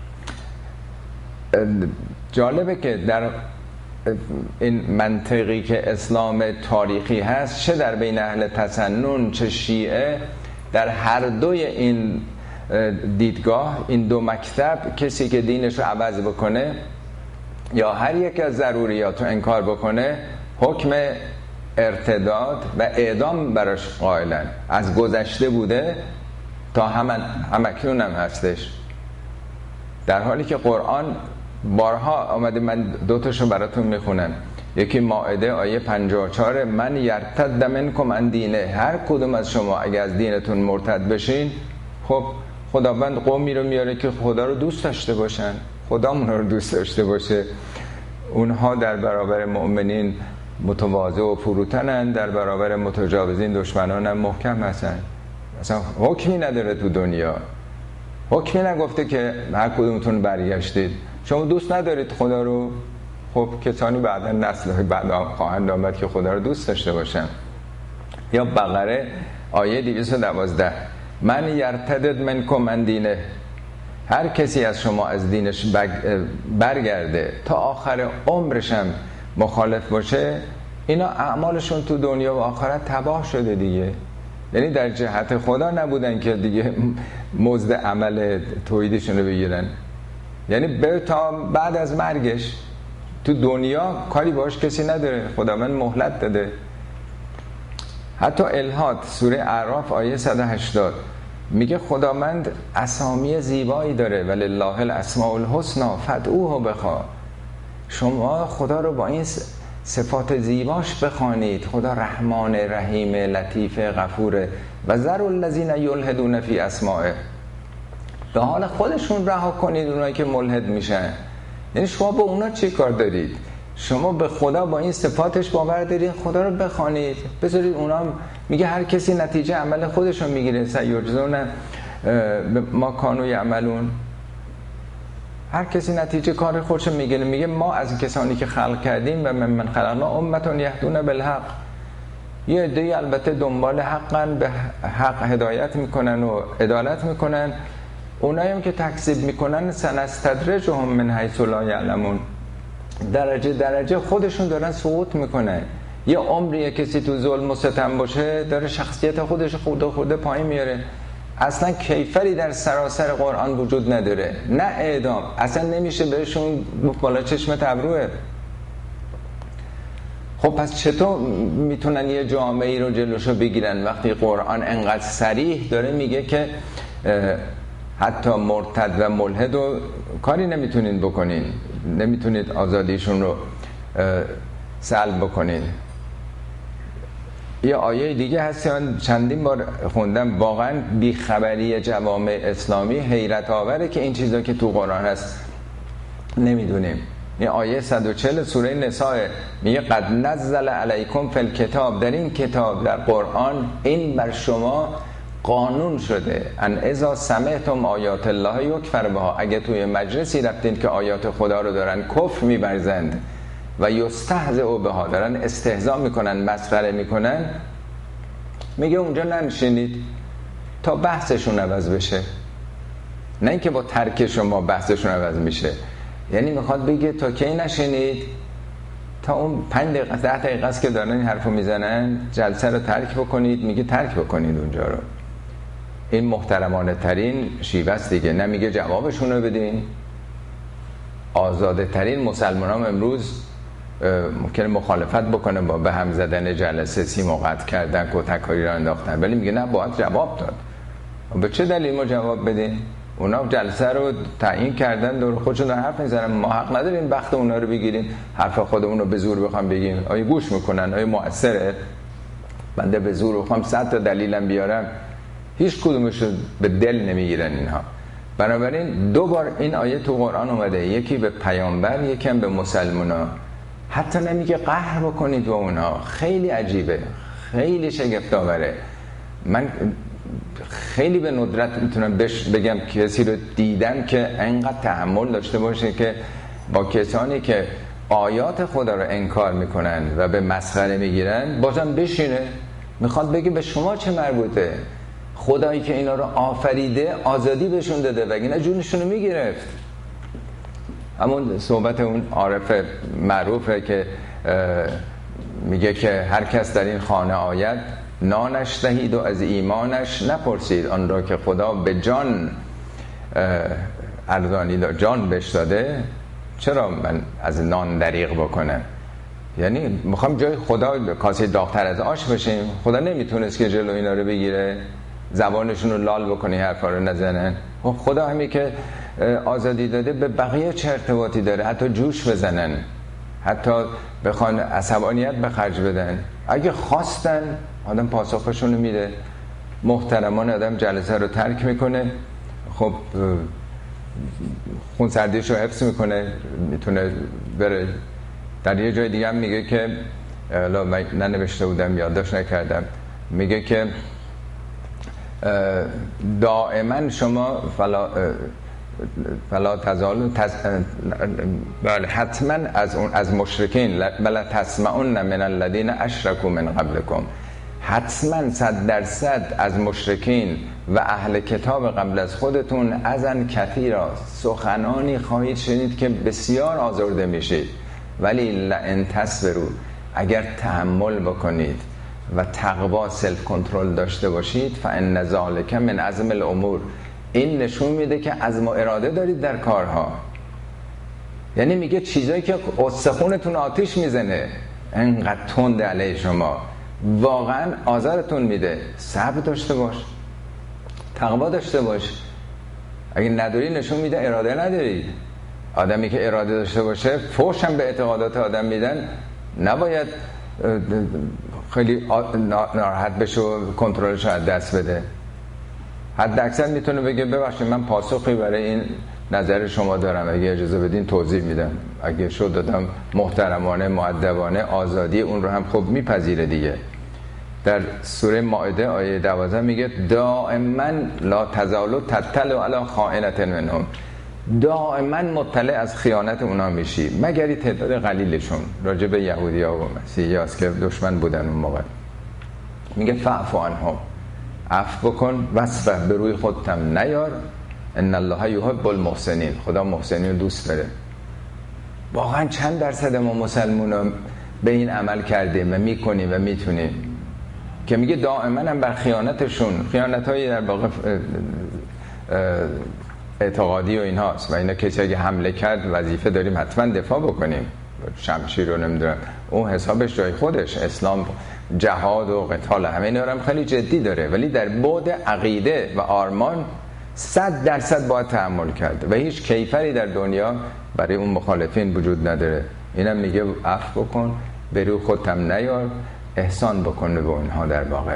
جالبه که در این منطقی که اسلام تاریخی هست، چه در بین اهل تسنن چه شیعه، در هر دوی این دیدگاه، این دو مکتب، کسی که دینش رو عوض بکنه یا هر یک از ضروریات رو انکار بکنه حکم ارتداد و اعدام براش قائلن. از گذشته بوده تا همکنون هم هستش، در حالی که قرآن بارها آمده. من دوتاشو براتون میخونم. یکی مائده آیه 54 من یرتد منکم عن دینه، هر کدوم از شما اگه از دینتون مرتد بشین، خب خداوند قومی رو میاره که خدا رو دوست داشته باشن، خدا اونها رو دوست داشته باشه. اونها در برابر مؤمنین متواضع و فروتنن، در برابر متجاوزین دشمنان هم محکم هستن. اصلا حکمی نداره تو دنیا، حکمی نگفته که هر کدومتون برگشتید. شما دوست ندارید خدا رو، خب کسانی بعدا نسل‌های بعد خواهند آمد که خدا رو دوست داشته باشن. یا بقره آیه 212 من یرتد منکم عن دینه، هر کسی از شما از دینش برگرده تا آخر عمرش هم مخالف باشه، اینا اعمالشون تو دنیا و آخرت تباه شده دیگه. یعنی در جهت خدا نبودن که دیگه مزد عمل توحیدشون رو بگیرن، یعنی به تا بعد از مرگش تو دنیا کاری باش کسی نداره، خداوند مهلت داده. حتی الحاد سوره اعراف آیه 180 میگه خداوند اسامی زیبایی داره ولله الاسماء الحسنی فادعوه بخوا، شما خدا رو با این صفات زیباش بخوانید. خدا رحمان رحیم لطیف غفور و ذر الذین یلحدون فی اسمائه، به حال خودشون رها کنید اونایی که ملحد میشن. یعنی شما با اونا چی کار دارید؟ شما به خدا با این صفاتش باور دارید، خدا رو بخوانید، بذارید اونا. میگه هر کسی نتیجه عمل خودش رو میگیره، سیجزون ما کانوا یعملون، هر کسی نتیجه کار خودش رو میگیره. میگه ما از کسانی که خلق کردیم و من خلقنا امة یهدون بالحق، یه عده‌ای البته دنبال حقن، به حق هدایت میکنن و عدالت میکنن. اونایی هم که تکذیب میکنن سنستدرجهم من حیث لا یعلمون، درجه درجه خودشون دارن سقوط میکنن. یه عمری کسی تو ظلم و ستم باشه داره شخصیت خودش خورده پایین میاره. اصلا کیفری در سراسر قرآن وجود نداره، نه اعدام، اصلا نمیشه بهشون بالا چشمت ابروه. خب پس چطور میتونن یه جامعه رو جلوشو بگیرن وقتی قرآن انقدر صریح داره میگه که حتی مرتد و ملحد رو کاری نمیتونین بکنین، نمیتونید آزادیشون رو سلب بکنین. یه آیه دیگه هست چندین بار خوندم، واقعا بیخبری جوامع اسلامی حیرت آوره که این چیزا که تو قرآن هست نمیدونیم. این آیه 140 سوره نساء میگه قد نزل علیکم فی الکتاب، در این کتاب در قرآن این بر شما قانون شده، ان اذا سمعتم آیات الله یکفر بها، اگه توی مجلسی رفتین که آیات خدا رو دارن کفر می‌ورزند، و یستهزئ بها، دارن استهزا میکنن، مسخره میکنن، میگه اونجا ننشینید تا بحثشون عوض بشه، نه اینکه با ترک شما بحثشون عوض میشه. یعنی میخواد بگه تا کی نشینید؟ تا اون 5 دقیقه 10 دقیقه است که دارن این حرفو میزنن، جلسه رو ترک بکنید. میگه ترک بکنید اونجا رو. این محترمانه ترین شیوه است دیگه. نمیگه جوابشون رو بدین. آزاده ترین مسلمانان امروز ممکنه مخالفت بکنه با به هم زدن جلسه، سیم و قطع کردن، کتک‌هایی را انداختن، ولی میگه نه، باید جواب داد. به چه دلیل ما جواب بدیم؟ اونا جلسه رو تعیین کردن، دور خودشون حرف میزنن، ما حق نداریم وقت اونا رو بگیریم، حرف خودمون رو به زور بخوام بگیم. آیا گوش میکنن؟ آیا مؤثره؟ بنده به زور بخوام 100 تا دلیلم بیارم، هیچ کدومش رو به دل نمیگیرن اینها. بنابراین 2 بار این آیه تو قرآن اومده، یکی به پیامبر، یکی هم به مسلمونا. حتی نمیگه قهر بکنید با اونها. خیلی عجیبه، خیلی شگفت‌آوره. من خیلی به ندرت میتونم بگم کسی رو دیدم که انقدر تحمل داشته باشه که با کسانی که آیات خدا رو انکار میکنن و به مسخره میگیرن بازم بشینه. میخواد بگه به شما چه مربوطه؟ خدایی که اینا رو آفریده آزادی بهشون داده، وگرنه جونشون رو میگرفت. همون صحبت اون عارف معروفه که میگه که هر کس در این خانه آید نانش دهید و از ایمانش نپرسید، آن را که خدا به جان ارزانی داد، جان بهش داده، چرا من از نان دریغ بکنم؟ یعنی میخوام جای خدا کاسه داغ‌تر از آش بشیم. خدا نمیتونست که جلو اینا رو بگیره، زبانشون رو لال بکنه، حرفا رو نزنن. خدا همی که آزادی داده به بقیه چه ارتباطی داره؟ حتی جوش بزنن، حتی بخوان عصبانیت به خرج بدن، اگه خواستن آدم پاسخشون رو میده. محترمان آدم جلسه رو ترک میکنه، خب خون سردیش رو حفظ میکنه، میتونه بره. در یه جای دیگه هم میگه که من ننوشته بودم، یادداشت نکردم، میگه که دائما شما فلا تزال بله حتما از مشرکین بل تسمعون من الذین اشرکوا من قبلکم، حتما 100% از مشرکین و اهل کتاب قبل از خودتون ازن کثیرا، سخنانی خواهید شنید که بسیار آزرده میشید. ولی لئن تصبروا، اگر تحمل بکنید و تقوا سلف کنترل داشته باشید، فان ذلک من عزم الامور، این نشون میده که عزم و اراده دارید در کارها. یعنی میگه چیزایی که استخونتون آتیش میزنه، انقدر تند علیه شما، واقعا آزارتون میده، صبر داشته باش، تقوا داشته باش. اگه نداری نشون میده اراده ندارید. آدمی که اراده داشته باشه، فوش هم به اعتقادات آدم میدن، نباید خیلی ناراحت بشه و کنترلش رو از دست بده. حد اکثر میتونه بگه ببخشید من پاسخی برای این نظر شما دارم، اگه اجازه بدین توضیح میدم. اگه شد دادم محترمانه مؤدبانه، آزادی اون رو هم خوب میپذیره دیگه. در سوره مائده آیه 12 میگه دائما لا تزال تطلع علی خائنة منهم، دائما مطلع از خیانت اونا میشی، مگر تعداد قلیلشون. راجع به یهودی‌ها و مسیحی‌هاست که دشمن بودن اون موقع. میگه فاعف عنهم، عفو بکن، وصفه به روی خودتم نیار، ان الله یحب المحسنین، خدا محسنین رو دوست داره. واقعا چند درصد ما مسلمونا به این عمل کردیم و میکنیم و میتونیم که میگه دائما هم بر خیانتشون، خیانت‌های در واقع اعتقادی و اینهاست، و اینا کسی اگه حمله کرد وظیفه داریم حتما دفاع بکنیم، شمشیر رو نمیدونم، اون حسابش جای خودش، اسلام جهاد و قتال همه اینا رو هم خیلی جدی داره، ولی در بعد عقیده و آرمان 100% باید تحمل کرد و هیچ کیفری در دنیا برای اون مخالفین وجود نداره. اینم میگه عفو بکن، به روی خودتم نیار، احسان بکن به اونها در واقع.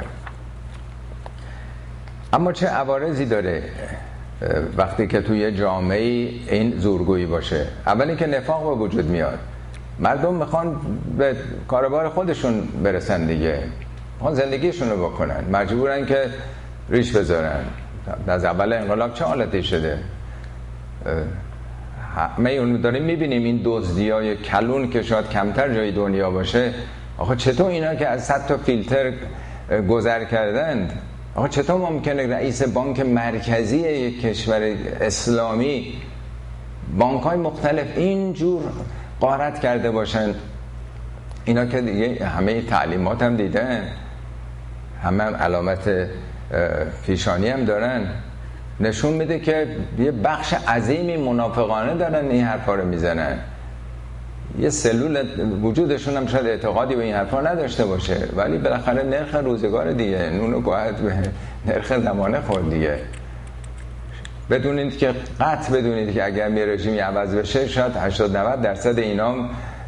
اما چه عوارضی داره وقتی که توی جامعه این زورگویی باشه؟ اولی که نفاق به وجود میاد، مردم میخوان به کاروبار خودشون برسن دیگه، میخوان زندگیشون رو بکنن، مجبورن که ریش بذارن. از اول انقلاب چه حالتی شده؟ همه اون داریم میبینیم این دزدیای کلون که شاید کمتر جای دنیا باشه. آخه چطور اینا که از 100 تا فیلتر گذر کردند، آخه چطور ممکنه رئیس بانک مرکزی یک کشور اسلامی بانک‌های مختلف اینجور غارت کرده باشن؟ اینا که دیگه همه تعلیمات هم دیدن، همه علامت پیشانی هم دارن، نشون میده که یه بخش عظیمی منافقانه دارن این حرفا رو میزنن. یه سلول وجودشون هم شاید اعتقادی به این حرفا نداشته باشه، ولی بالاخره نرخ روزگار دیگه، نونو باید به نرخ زمانه خورد دیگه. بدونید که قطع بدونید که اگر یه رژیمی عوض بشه شاید 80-90% اینام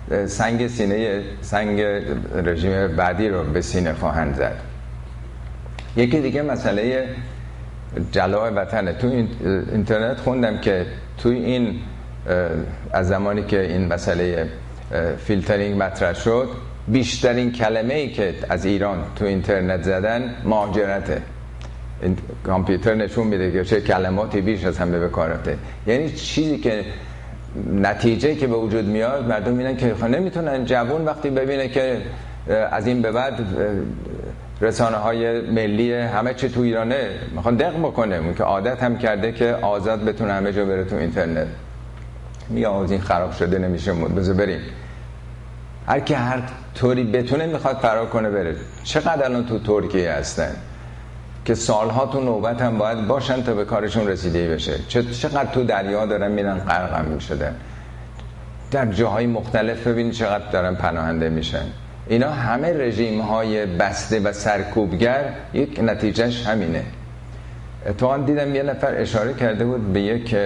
سنگ رژیم بعدی رو به سینه خواهند زد. یکی دیگه مسئله جلاء وطنه. تو اینترنت خوندم که توی این از زمانی که این مسئله فیلترینگ مطرح شد، بیشترین کلمه‌ای که از ایران تو اینترنت زدن مهاجرته. این کامپیوتر نشون میده که چه کلماتی بیش از همه به کار رفته. یعنی چیزی که نتیجه که به وجود میاد، مردم میگن که نمیتونن، جوون وقتی ببینه که از این به بعد رسانه‌های ملی همه چی تو ایرانه، میخوان دق بکنه، اون که عادت هم کرده که آزاد بتونه همه جا بره تو اینترنت، میگه از این خراب شده نمیشه بذار بریم. هر کی هر طوری بتونه میخواد فرار کنه بره. چقدر الان تو ترکیه هستن که سالها تو نوبت هم باید باشن تا به کارشون رسیده بشه. چقدر تو دریا دارن میرن غرق هم میشدن. در جاهای مختلف ببینید چقدر دارن پناهنده میشن. اینا همه رژیم های بسته و سرکوبگر یک نتیجهش همینه. اتفاقا دیدم یه نفر اشاره کرده بود به یک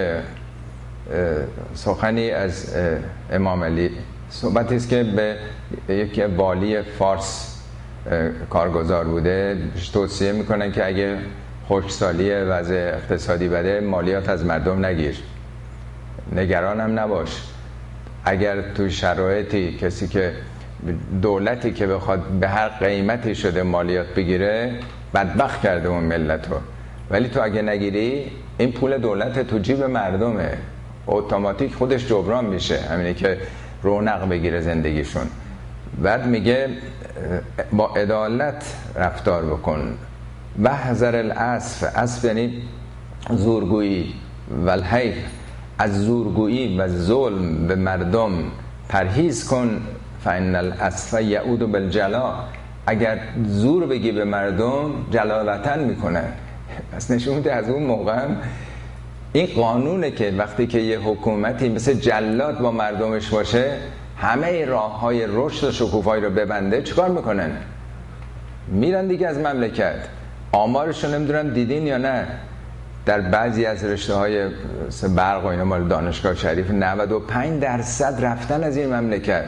سخنی از امام علی، صحبتی است که به یک والی فارس کارگزار بوده، توصیه میکنن که اگه خشکسالی وضع اقتصادی بده مالیات از مردم نگیر، نگران هم نباش. اگر تو شرایطی کسی که دولتی که بخواد به هر قیمتی شده مالیات بگیره، بدبخت کرده اون ملت رو، ولی تو اگه نگیری این پول دولت تو جیب مردمه، اتوماتیک خودش جبران میشه، همینه که رونق بگیره زندگیشون. بعد میگه با عدالت رفتار بکن، وحذر الاسف، اسف یعنی زورگویی، والحیف، از زورگویی و ظلم به مردم پرهیز کن، فان الاسف یعود بالجلا، اگر زور بگی به مردم جلا وطن میکنه. پس نشون میده از اون موقع این قانونه که وقتی که یه حکومتی مثل جلاد با مردمش باشه، همه راه های رشد و شکوفایی رو ببنده، چیکار میکنن؟ میرن دیگه از مملکت. آمارشو نمیدونم دیدین یا نه، در بعضی از رشته های برق و اینا مال دانشگاه شریف 95% رفتن از این مملکت.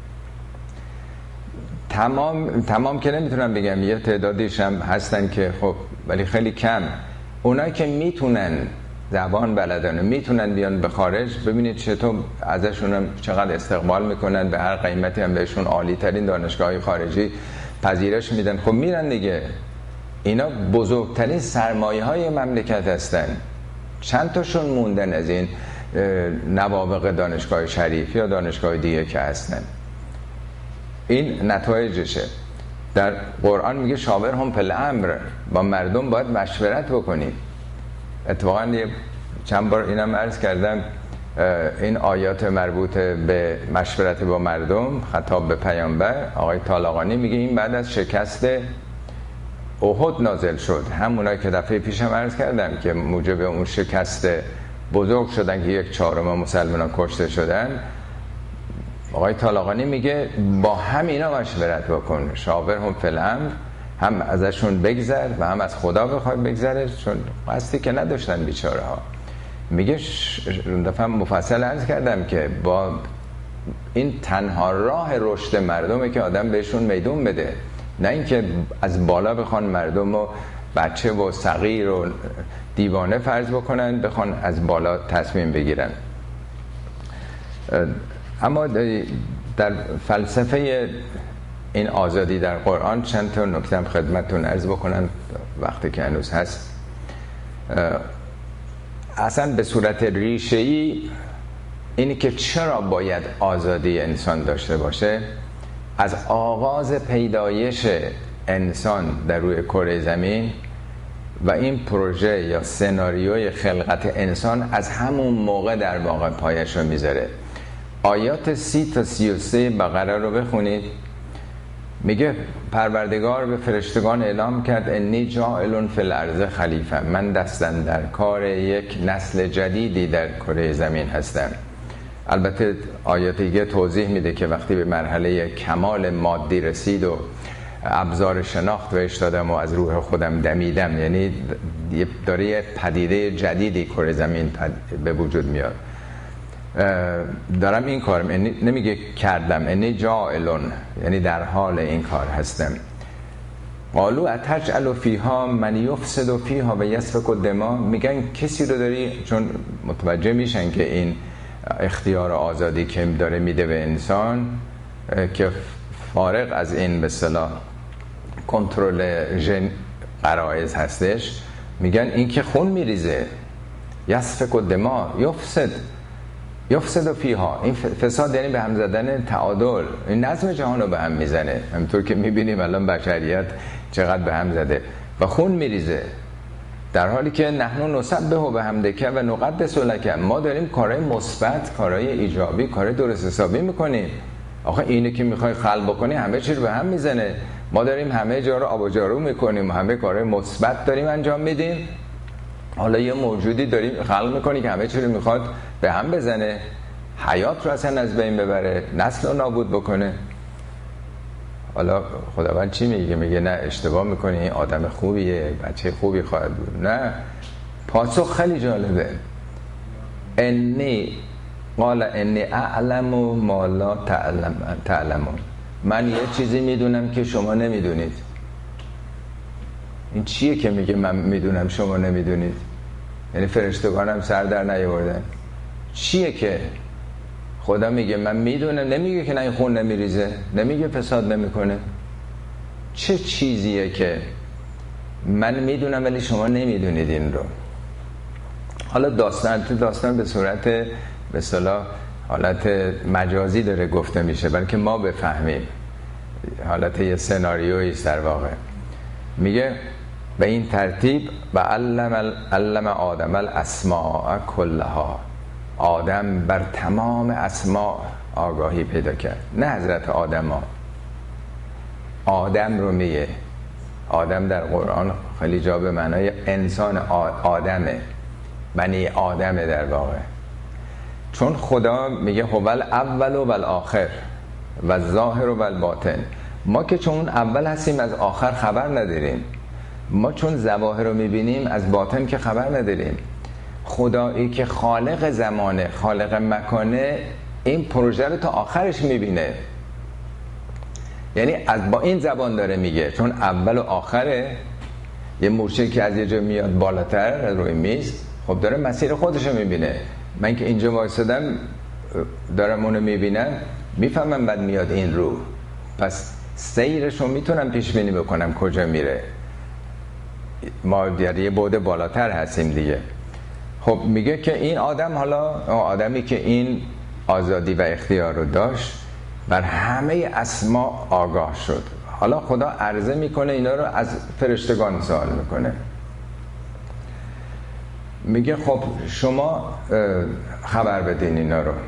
تمام که نمیتونم بگم، یه تعدادیش هم هستن که خب ولی خیلی کم. اونایی که میتونن، زبان بلدن، میتونن بیان به خارج، ببینید چطور ازشون هم چقدر استقبال میکنن، به هر قیمتی هم بهشون عالی ترین دانشگاه‌های خارجی پذیرش میدن. خب میرن دیگه. اینا بزرگترین سرمایه های مملکت هستن. چند تاشون موندن از این نوابغ دانشگاه شریف یا دانشگاه دیگه که هستن. این نتایجشه. در قرآن میگه شاورهم فی الامر، با مردم باید مشورت بکنید. اتفاقا چند بار اینم عرض کردم، این آیات مربوط به مشورت با مردم خطاب به پیامبر، آقای طالقانی میگه این بعد از شکست احد نازل شد. همونایی که دفعه پیشم عرض کردم که موجب اون شکست بزرگ شدن که 1/4 مسلمانان کشته شدن، آقای طالقانی میگه با همینا مشورت بکن، شاورهم فی الامر، هم ازشون بگذر و هم از خدا بخوای بگذره، چون قصدی که نداشتن بیچاره ها. میگه دفعه مفصل عرض کردم که با این تنها راه رشد مردمه که آدم بهشون میدون بده، نه اینکه از بالا بخوان مردم و بچه و صغیر و دیوانه فرض بکنن، بخوان از بالا تصمیم بگیرن. اما در فلسفه این آزادی در قرآن چند تا نکته هم خدمتتون عرض بکنم وقتی که هنوز هست. اصلا به صورت ریشه‌ای اینی که چرا باید آزادی انسان داشته باشه، از آغاز پیدایش انسان در روی کره زمین و این پروژه یا سناریوی خلقت انسان از همون موقع در واقع پایش رو میذاره. آیات 30 تا 33 بقره رو بخونید. میگه پروردگار به فرشتگان اعلام کرد انی جاعل فی الارض خلیفه، من دستن در کار یک نسل جدیدی در کره زمین هستم. البته آیات دیگه توضیح میده که وقتی به مرحله کمال مادی رسید و ابزار شناخت بهش دادم و از روح خودم دمیدم، یعنی داره یه پدیده جدیدی کره زمین به وجود میاد. دارم این کارم، نمیگه کردم، انی جاعلون، یعنی در حال این کار هستم. قالوا اتجعل فیها من یفسد فیها و یسفک الدماء، میگن کسی رو داری، چون متوجه میشن که این اختیار آزادی که داره میده به انسان که فارغ از این به اصطلاح کنترل غرایز هستش، میگن این که خون میریزه، یسفک الدماء، یفسد فیها، این فساد یعنی به هم زدن تعادل، این نظم جهان رو به هم میزنه. همونطور که میبینیم الان بشریت چقدر به هم زده و خون میریزه، در حالی که نحن نسبح بحمدک و نقدس لک، ما داریم کارهای مثبت، کارهای ایجابی، کارهای درست حسابی میکنیم. آخه اینه که میخوای خلق بکنی همه چی رو به هم میزنه. ما داریم همه جا رو آب و جارو میکنیم، همه کارهای مثبت داریم انجام میدیم، حالا یه موجودی داریم خلق میکنی که همه چی رو میخواد به هم بزنه، حیات رو اصلا از بین ببره، نسل رو نابود بکنه. حالا خداوند چی میگه؟ میگه نه اشتباه میکنی، این آدم خوبیه، بچه خوبی خواهد بود. نه، پاسخ خیلی جالبه. قال انی اعلم ما لا تعلمون، من یه چیزی میدونم که شما نمیدونید. این چیه که میگه من میدونم شما نمیدونید؟ یعنی فرشتگانم سر در نیاوردن؟ چیه که خدا میگه من میدونم؟ نمیگه که نه این خون نمیریزه، نمیگه فساد نمیکنه. چه چیزیه که من میدونم ولی شما نمیدونید این رو؟ حالا داستان به صورت به اصطلاح حالت مجازی داره گفته میشه بلکه ما بفهمیم، حالت یه سناریویی است در واقع. میگه به این ترتیب و علم آدم الاسماء کلها، آدم بر تمام اسماء آگاهی پیدا کرد. نه حضرت آدم رو میگه. آدم در قرآن خیلی جا به معنای انسان آدمه، بنی آدمه در واقع. چون خدا میگه هو الاول و الاخر و الظاهر و الباطن. ما که چون اول هستیم از آخر خبر نداریم، ما چون ظواهر رو میبینیم از باطن که خبر نداریم. خدایی که خالق زمانه، خالق مکانه، این پروژه رو تا آخرش میبینه. یعنی با این زبان داره میگه، چون اول و آخره. یه مورچه که از یه جا میاد بالاتر روی میز، خب داره مسیر خودش رو میبینه. من که اینجا وایسادم دارم اونو میبینم، میفهمم بعد میاد این رو، پس سیرش رو میتونم پیش بینی بکنم کجا میره. ما در یه بعد بالاتر هستیم دیگه. خب میگه که این آدم، حالا آدمی که این آزادی و اختیار رو داشت، بر همه اسما آگاه شد. حالا خدا عرضه میکنه اینا رو از فرشتگان سوال میکنه. میگه خب شما خبر بدین اینا رو.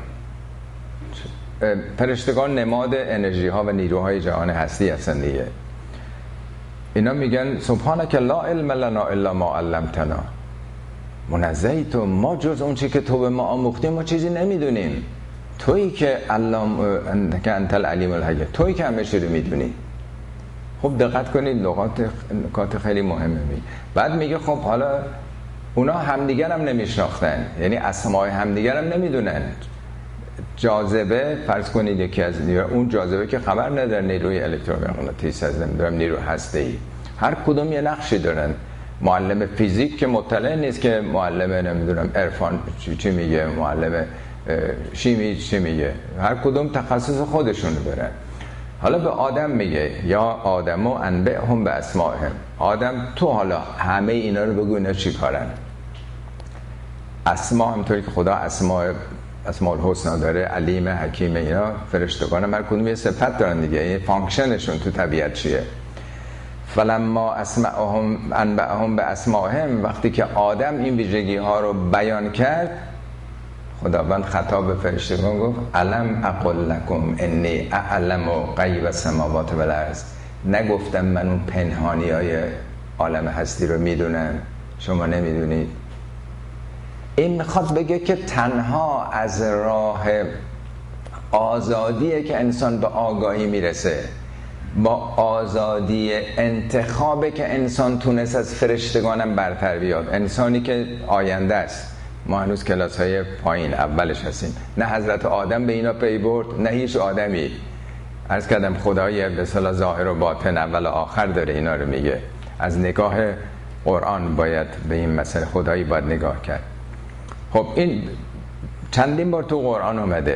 فرشتگان نماد انرژی ها و نیروهای جهان هستی هستن دیگه. اینا میگن سبحانك لا علم لنا الا ما علمتنا، منزهی تو، ما جز اون چی که تو به ما آموختی ما چیزی نمیدونیم. تویی که انت العلیم الحکیم، تویی که همه چی رو میدونی. خب دقت کنید، نکات خیلی مهمه. بعد میگه خب حالا اونا همدیگر هم نمیشناختن، یعنی اسمای همدیگر هم نمیدونن. جاذبه فرض کنید یکی از اون جاذبه که خبر نداره، نیروی الکترومغناطیسی از نمیدونم نیرو هسته‌ای، هر کدوم یه نقشی دارن. معلم فیزیک که مطلع نیست که معلم نمیدونم عرفان چی میگه، معلم شیمی چی میگه، هر کدوم تخصص خودشونو دارن. حالا به آدم میگه یا آدمو انبئهم باسمائهم، آدم تو حالا همه اینا رو بگو اینا چی کارن. اسما همونطوری که خدا اسماء اسماء الحسنا داره، علیم، حکیم، اینا فرشتگان هر کدوم یه صفت دارن دیگه، این فانکشنشون تو طبیعت چیه. فلما اسمعهم انبأهم به اسمائهم، وقتی که آدم این ویژگی ها رو بیان کرد، خداوند خطاب به فرشتگان گفت الم اقل لکم انی اعلم غیب السماوات والارض، نگفتم من اون پنهانی های عالم هستی رو میدونم شما نمیدونید؟ این میخواد بگه که تنها از راه آزادیه که انسان به آگاهی میرسه، با آزادی انتخابه که انسان تونست از فرشتگانم برتر بیاد. انسانی که آینده است، ما هنوز کلاس های پایین اولش هستیم، نه حضرت آدم به اینا پی برد نه هیچ آدمی. عرض کردم خدای به اصطلاح ظاهر و باطن اول و آخر داره اینا رو میگه. از نگاه قرآن باید به این مسئله خدایی باید نگاه کرد. خب این چندین بار تو قرآن اومده.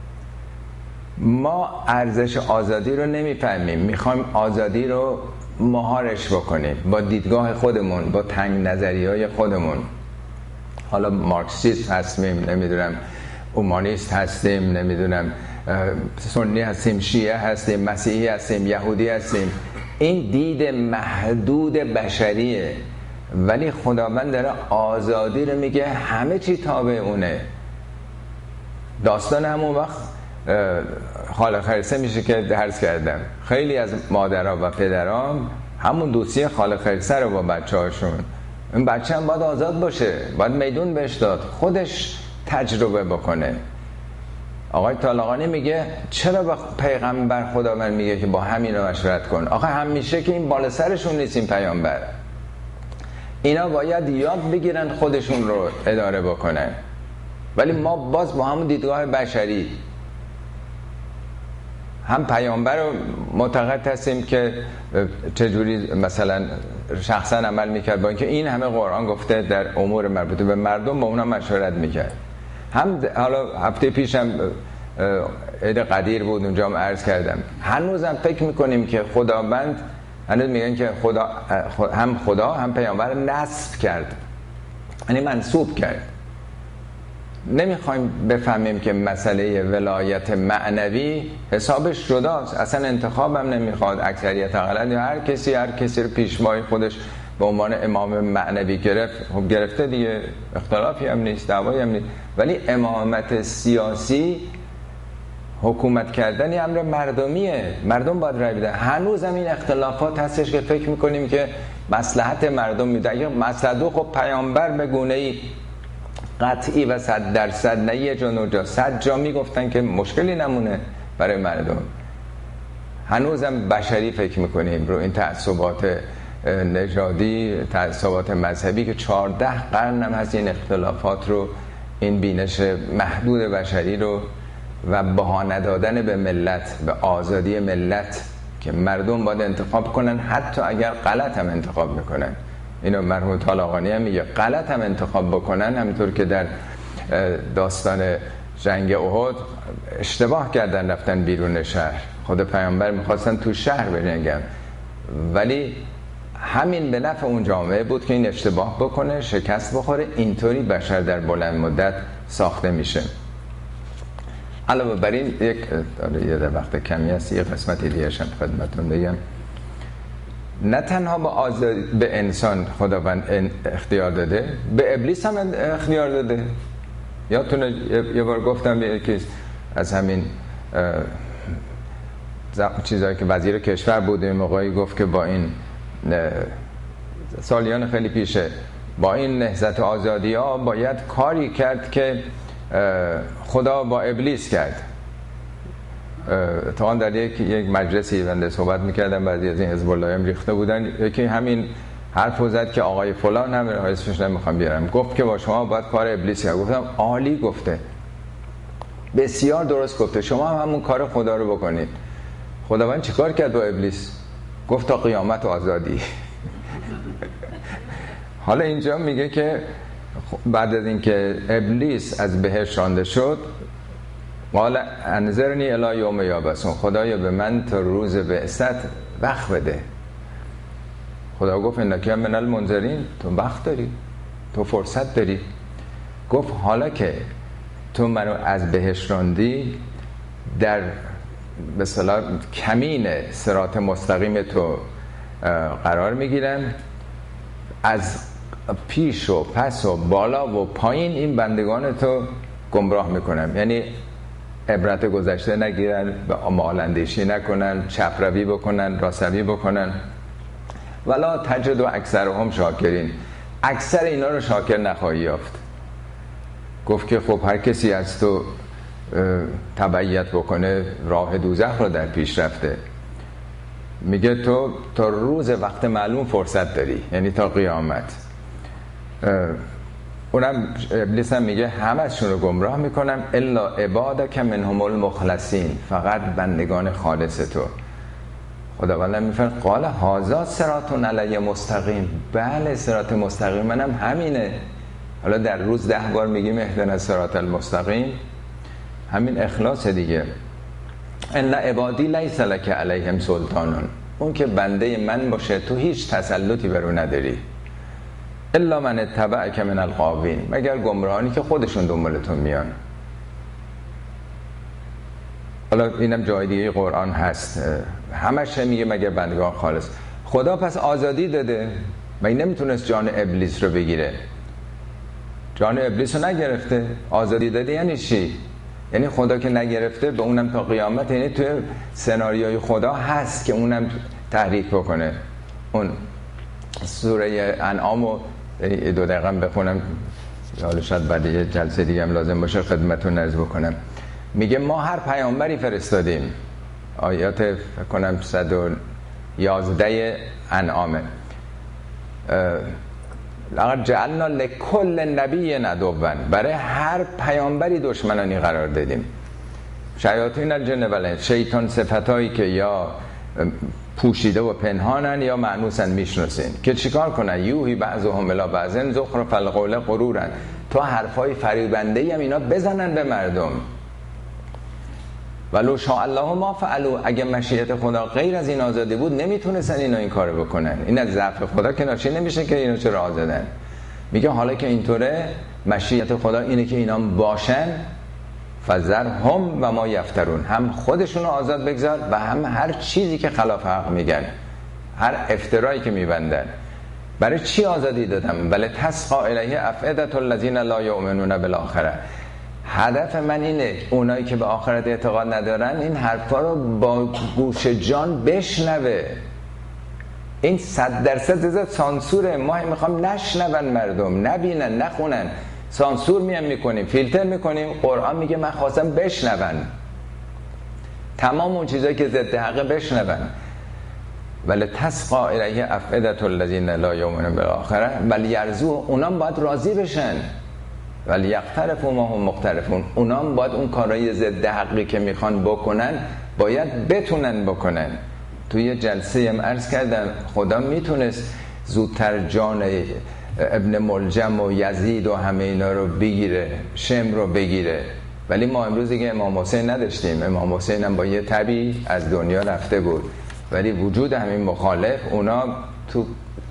ما ارزش آزادی رو نمیفهمیم، میخوایم آزادی رو مهارش بکنیم با دیدگاه خودمون، با تنگ نظری های خودمون. حالا مارکسیست هستیم، نمیدونم اومانیست هستیم، نمیدونم سنی هستیم، شیعه هستیم، مسیحی هستیم، یهودی هستیم. این دید محدود بشریه، ولی خداوند داره آزادی رو میگه همه چی تابع اونه. داستان همون وقت خاله خرسه میشه که درس کردم. خیلی از مادرها و پدران همون دوستی خاله خرسه رو با بچه هاشون، این بچه هم باید آزاد باشه، باید میدون بهش داد، خودش تجربه بکنه. آقای طالقانی میگه چرا با پیغمبر خداوند میگه که با همین رو مشورت کن؟ آقا همیشه که این بالا سرشون نیست این پیامبر، اینا باید یاد بگیرن خودشون رو اداره بکنن. ولی ما باز با همون دیدگاه بشری هم پیامبر رو معتقد هستیم که چجوری مثلا شخصا عمل میکرد، با اینکه این همه قرآن گفته در امور مربوطه به مردم با اونا مشورت میکرد. هم حالا هفته پیشم عید قدیر بود، اونجا هم عرض کردم، هنوزم فکر میکنیم که خداوند، هنوز میگن که خدا هم پیامبر نصب کرد، یعنی منصوب کرد. نمیخوایم بفهمیم که مسئله ولایت معنوی حسابش جداست، اصلا انتخاب هم نمیخواد. اکثریت غلط یا هر کسی رو پیشوای خودش به عنوان امام معنوی گرفت، خب گرفته دیگه، اختلافی هم نیست، دعوایی هم نیست. ولی امامت سیاسی، حکومت کردن امر مردمیه، مردم باید رای بدن. هنوز هم این اختلافات هستش که فکر میکنیم که مصلحت مردم میده. یا مصلحت خب پیامبر به گونه‌ای قطعی و 100% نه یه جا نوجا 100 جا میگفتن که مشکلی نمونه برای مردم. هنوزم بشری فکر میکنیم رو این تعصبات نژادی، تعصبات مذهبی که 14 قرن هم هست این اختلافات رو، این بینش محدود بشری رو و بها ندادن به ملت، به آزادی ملت که مردم باید انتخاب کنن، حتی اگر غلط هم انتخاب میکنن. اینو مرحوم طالقانی هم میگه، غلط هم انتخاب بکنن، همینطور که در داستان جنگ احد اشتباه کردن رفتن بیرون شهر، خود پیامبر میخواستن تو شهر بجنگن، ولی همین به نفع اون جامعه بود که این اشتباه بکنه، شکست بخوره. اینطوری بشر در بلند مدت ساخته میشه. علاوه بر این یه وقت کمی هست، یه قسمتی دیگه شم خدمتون بگم. نه تنها به انسان خداوند اختیار داده، به ابلیس هم اختیار داده. یادتونه یه بار گفتم یکی از همین چیزایی که وزیر کشور بود این موقعی گفت که با این سالیان خیلی پیشه، با این نهضت آزادی ها باید کاری کرد که خدا با ابلیس کرد. تا در یک مجلسی بنده صحبت میکردم، بعضی از این حزب الله هم ریخته بودن، یکی همین حرف زد که آقای فلان، هم اسمش نمیخوام بیارم، گفت که با شما باید کار ابلیس کرد. گفتم عالی گفته، بسیار درست گفته، شما هم همون کار خدا رو بکنید. خداوند چیکار کرد با ابلیس؟ گفت تا قیامت آزادی. حالا اینجا میگه که بعد از اینکه ابلیس از بهشت رانده شد، قال انظرنی الی یوم یبعثون، خدایا به من تا روز بعثت وقت بده. خدا گفت انک من المنذرین، تو وقت داری، تو فرصت داری. گفت حالا که تو منو از بهش راندی، در به اصطلاح کمین صراط مستقیم تو قرار میگیرم، از پیش و پس و بالا و پایین این بندگان تو گمراه میکنم. یعنی عبرت گذشته نگیرن، مالندیشی نکنن، چپروی بکنن، راستروی بکنن. ولا تجد و اکثرهم شاکرین، اکثر اینا رو شاکر نخواهی یافت. گفت که خب هر کسی از تو تبعیت بکنه راه دوزخ رو در پیش رفته. میگه تو تا روز وقت معلوم فرصت داری، یعنی تا قیامت. اونم ابلیس هم میگه همه ازشون رو گمراه میکنم الا عبادک منهم المخلصین، فقط بندگان خالص تو. خداوند میفرماید قال هذا صراط علی مستقیم، بله صراط مستقیم منم همینه. حالا در روز 10 بار میگیم اهدنا الصراط المستقیم، همین اخلاص دیگه. ان عبادی لیس لک علیهم سلطان، اون که بنده من باشه تو هیچ تسلطی بر اون نداری. الا من اتبعک من الغاوین، مگر گمراهانی که خودشون دنبالتون میان. حالا اینم جای دیگه قرآن هست، همش میگه مگر بندگان خالص. خدا پس آزادی داده، مگه نمیتونست جان ابلیس رو بگیره؟ جان ابلیس رو نگرفته، آزادی داده. یعنی چی؟ یعنی خدا که نگرفته به اونم تا قیامت، یعنی توی سناریوی خدا هست که اونم تحریک بکنه. اون سوره انعام رو 2 دقیقه بخونم، حالا شاید بعد یه جلسه دیگه هم لازم باشه خدمتتون عرض بکنم. میگه ما هر پیامبری فرستادیم، آیات فکر کنم 111 انعامه. لقد جعلنا لكل نبی عدوا، برای هر پیامبری دشمنانی قرار دادیم. شیاطین الجن و الانس، شیطان صفتایی که یا پوشیده و پنهانن یا معنوسن میشناسین، که چیکار کنن؟ یوهی بعضهم الی بعض زخرف القول غرورا، تا حرفای فریبنده هم اینا بزنن به مردم. ولو شاء الله ما فعلوا، اگه مشیت خدا غیر از این آزادی بود نمیتونستن اینا این کارو بکنن. این از ضعف خدا که ناشی نمیشه که اینا چرا آزادن. میگه حالا که اینطوره، مشیت خدا اینه که اینا باشن، فذرهم و ما یفترون، هم خودشونو آزاد بگذار و هم هر چیزی که خلاف حق میگن، هر افترایی که میبندن. برای چی آزادی دادم؟ بل تسقا الیه افئده الذین لا یؤمنون بالآخره، هدف من اینه اونایی که به آخرت اعتقاد ندارن این حرفا رو با گوش جان بشنوه. این 100% سانسوره، ما میخوام نشنون مردم، نبینن، نخونن، سانسور میکنیم، فیلتر میکنیم. قرآن میگه من خواستم بشنون، تمام اون چیزایی که ضد حقه بشنون. ولی تسقا الیه افئده الذین لا یؤمنون بالآخره بل یرجو، اونام باید راضی بشن. ولی یقترفوا ما هم مقترفون، اونام باید اون کارهای ضد حقی که میخوان بکنن باید بتونن بکنن. توی یه جلسه هم عرض کردم خدا میتونست زودتر جان ابن ملجم و یزید و همه اینا رو بگیره، شم رو بگیره، ولی ما امروز دیگه امام حسین نداشتیم. امام حسین هم با یه تبی از دنیا رفته بود، ولی وجود همین مخالف اونا تو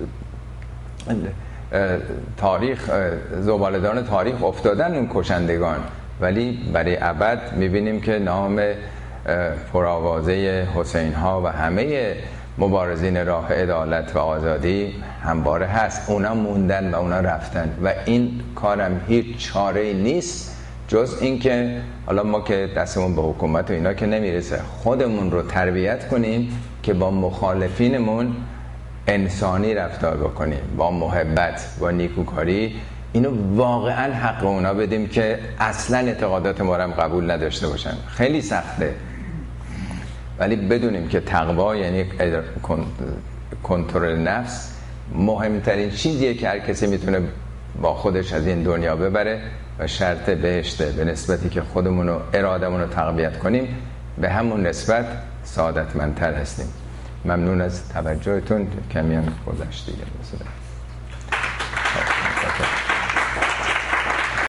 تاریخ، زباله‌دان تاریخ افتادن اون کشندگان، ولی برای ابد میبینیم که نام پرآوازه حسین ها و همه مبارزین راه عدالت و آزادی همواره هست. اونا موندن و اونا رفتن و این کارم هیچ چاره نیست جز این که حالا ما که دستمون به حکومت و اینا که نمیرسه، خودمون رو تربیت کنیم که با مخالفینمون انسانی رفتار بکنیم، با محبت، با نیکوکاری. اینو واقعا حق اونا بدیم که اصلا اعتقادات ما رو قبول نداشته باشن. خیلی سخته، ولی بدونیم که تقوا یعنی کنترل نفس مهمترین چیزیه که هر کسی میتونه با خودش از این دنیا ببره و شرط بهشته. به نسبتی که خودمون و ارادمون رو تقویت کنیم، به همون نسبت سعادتمندتر هستیم. ممنون از توجهتون. کمی هم گذشت دیگه.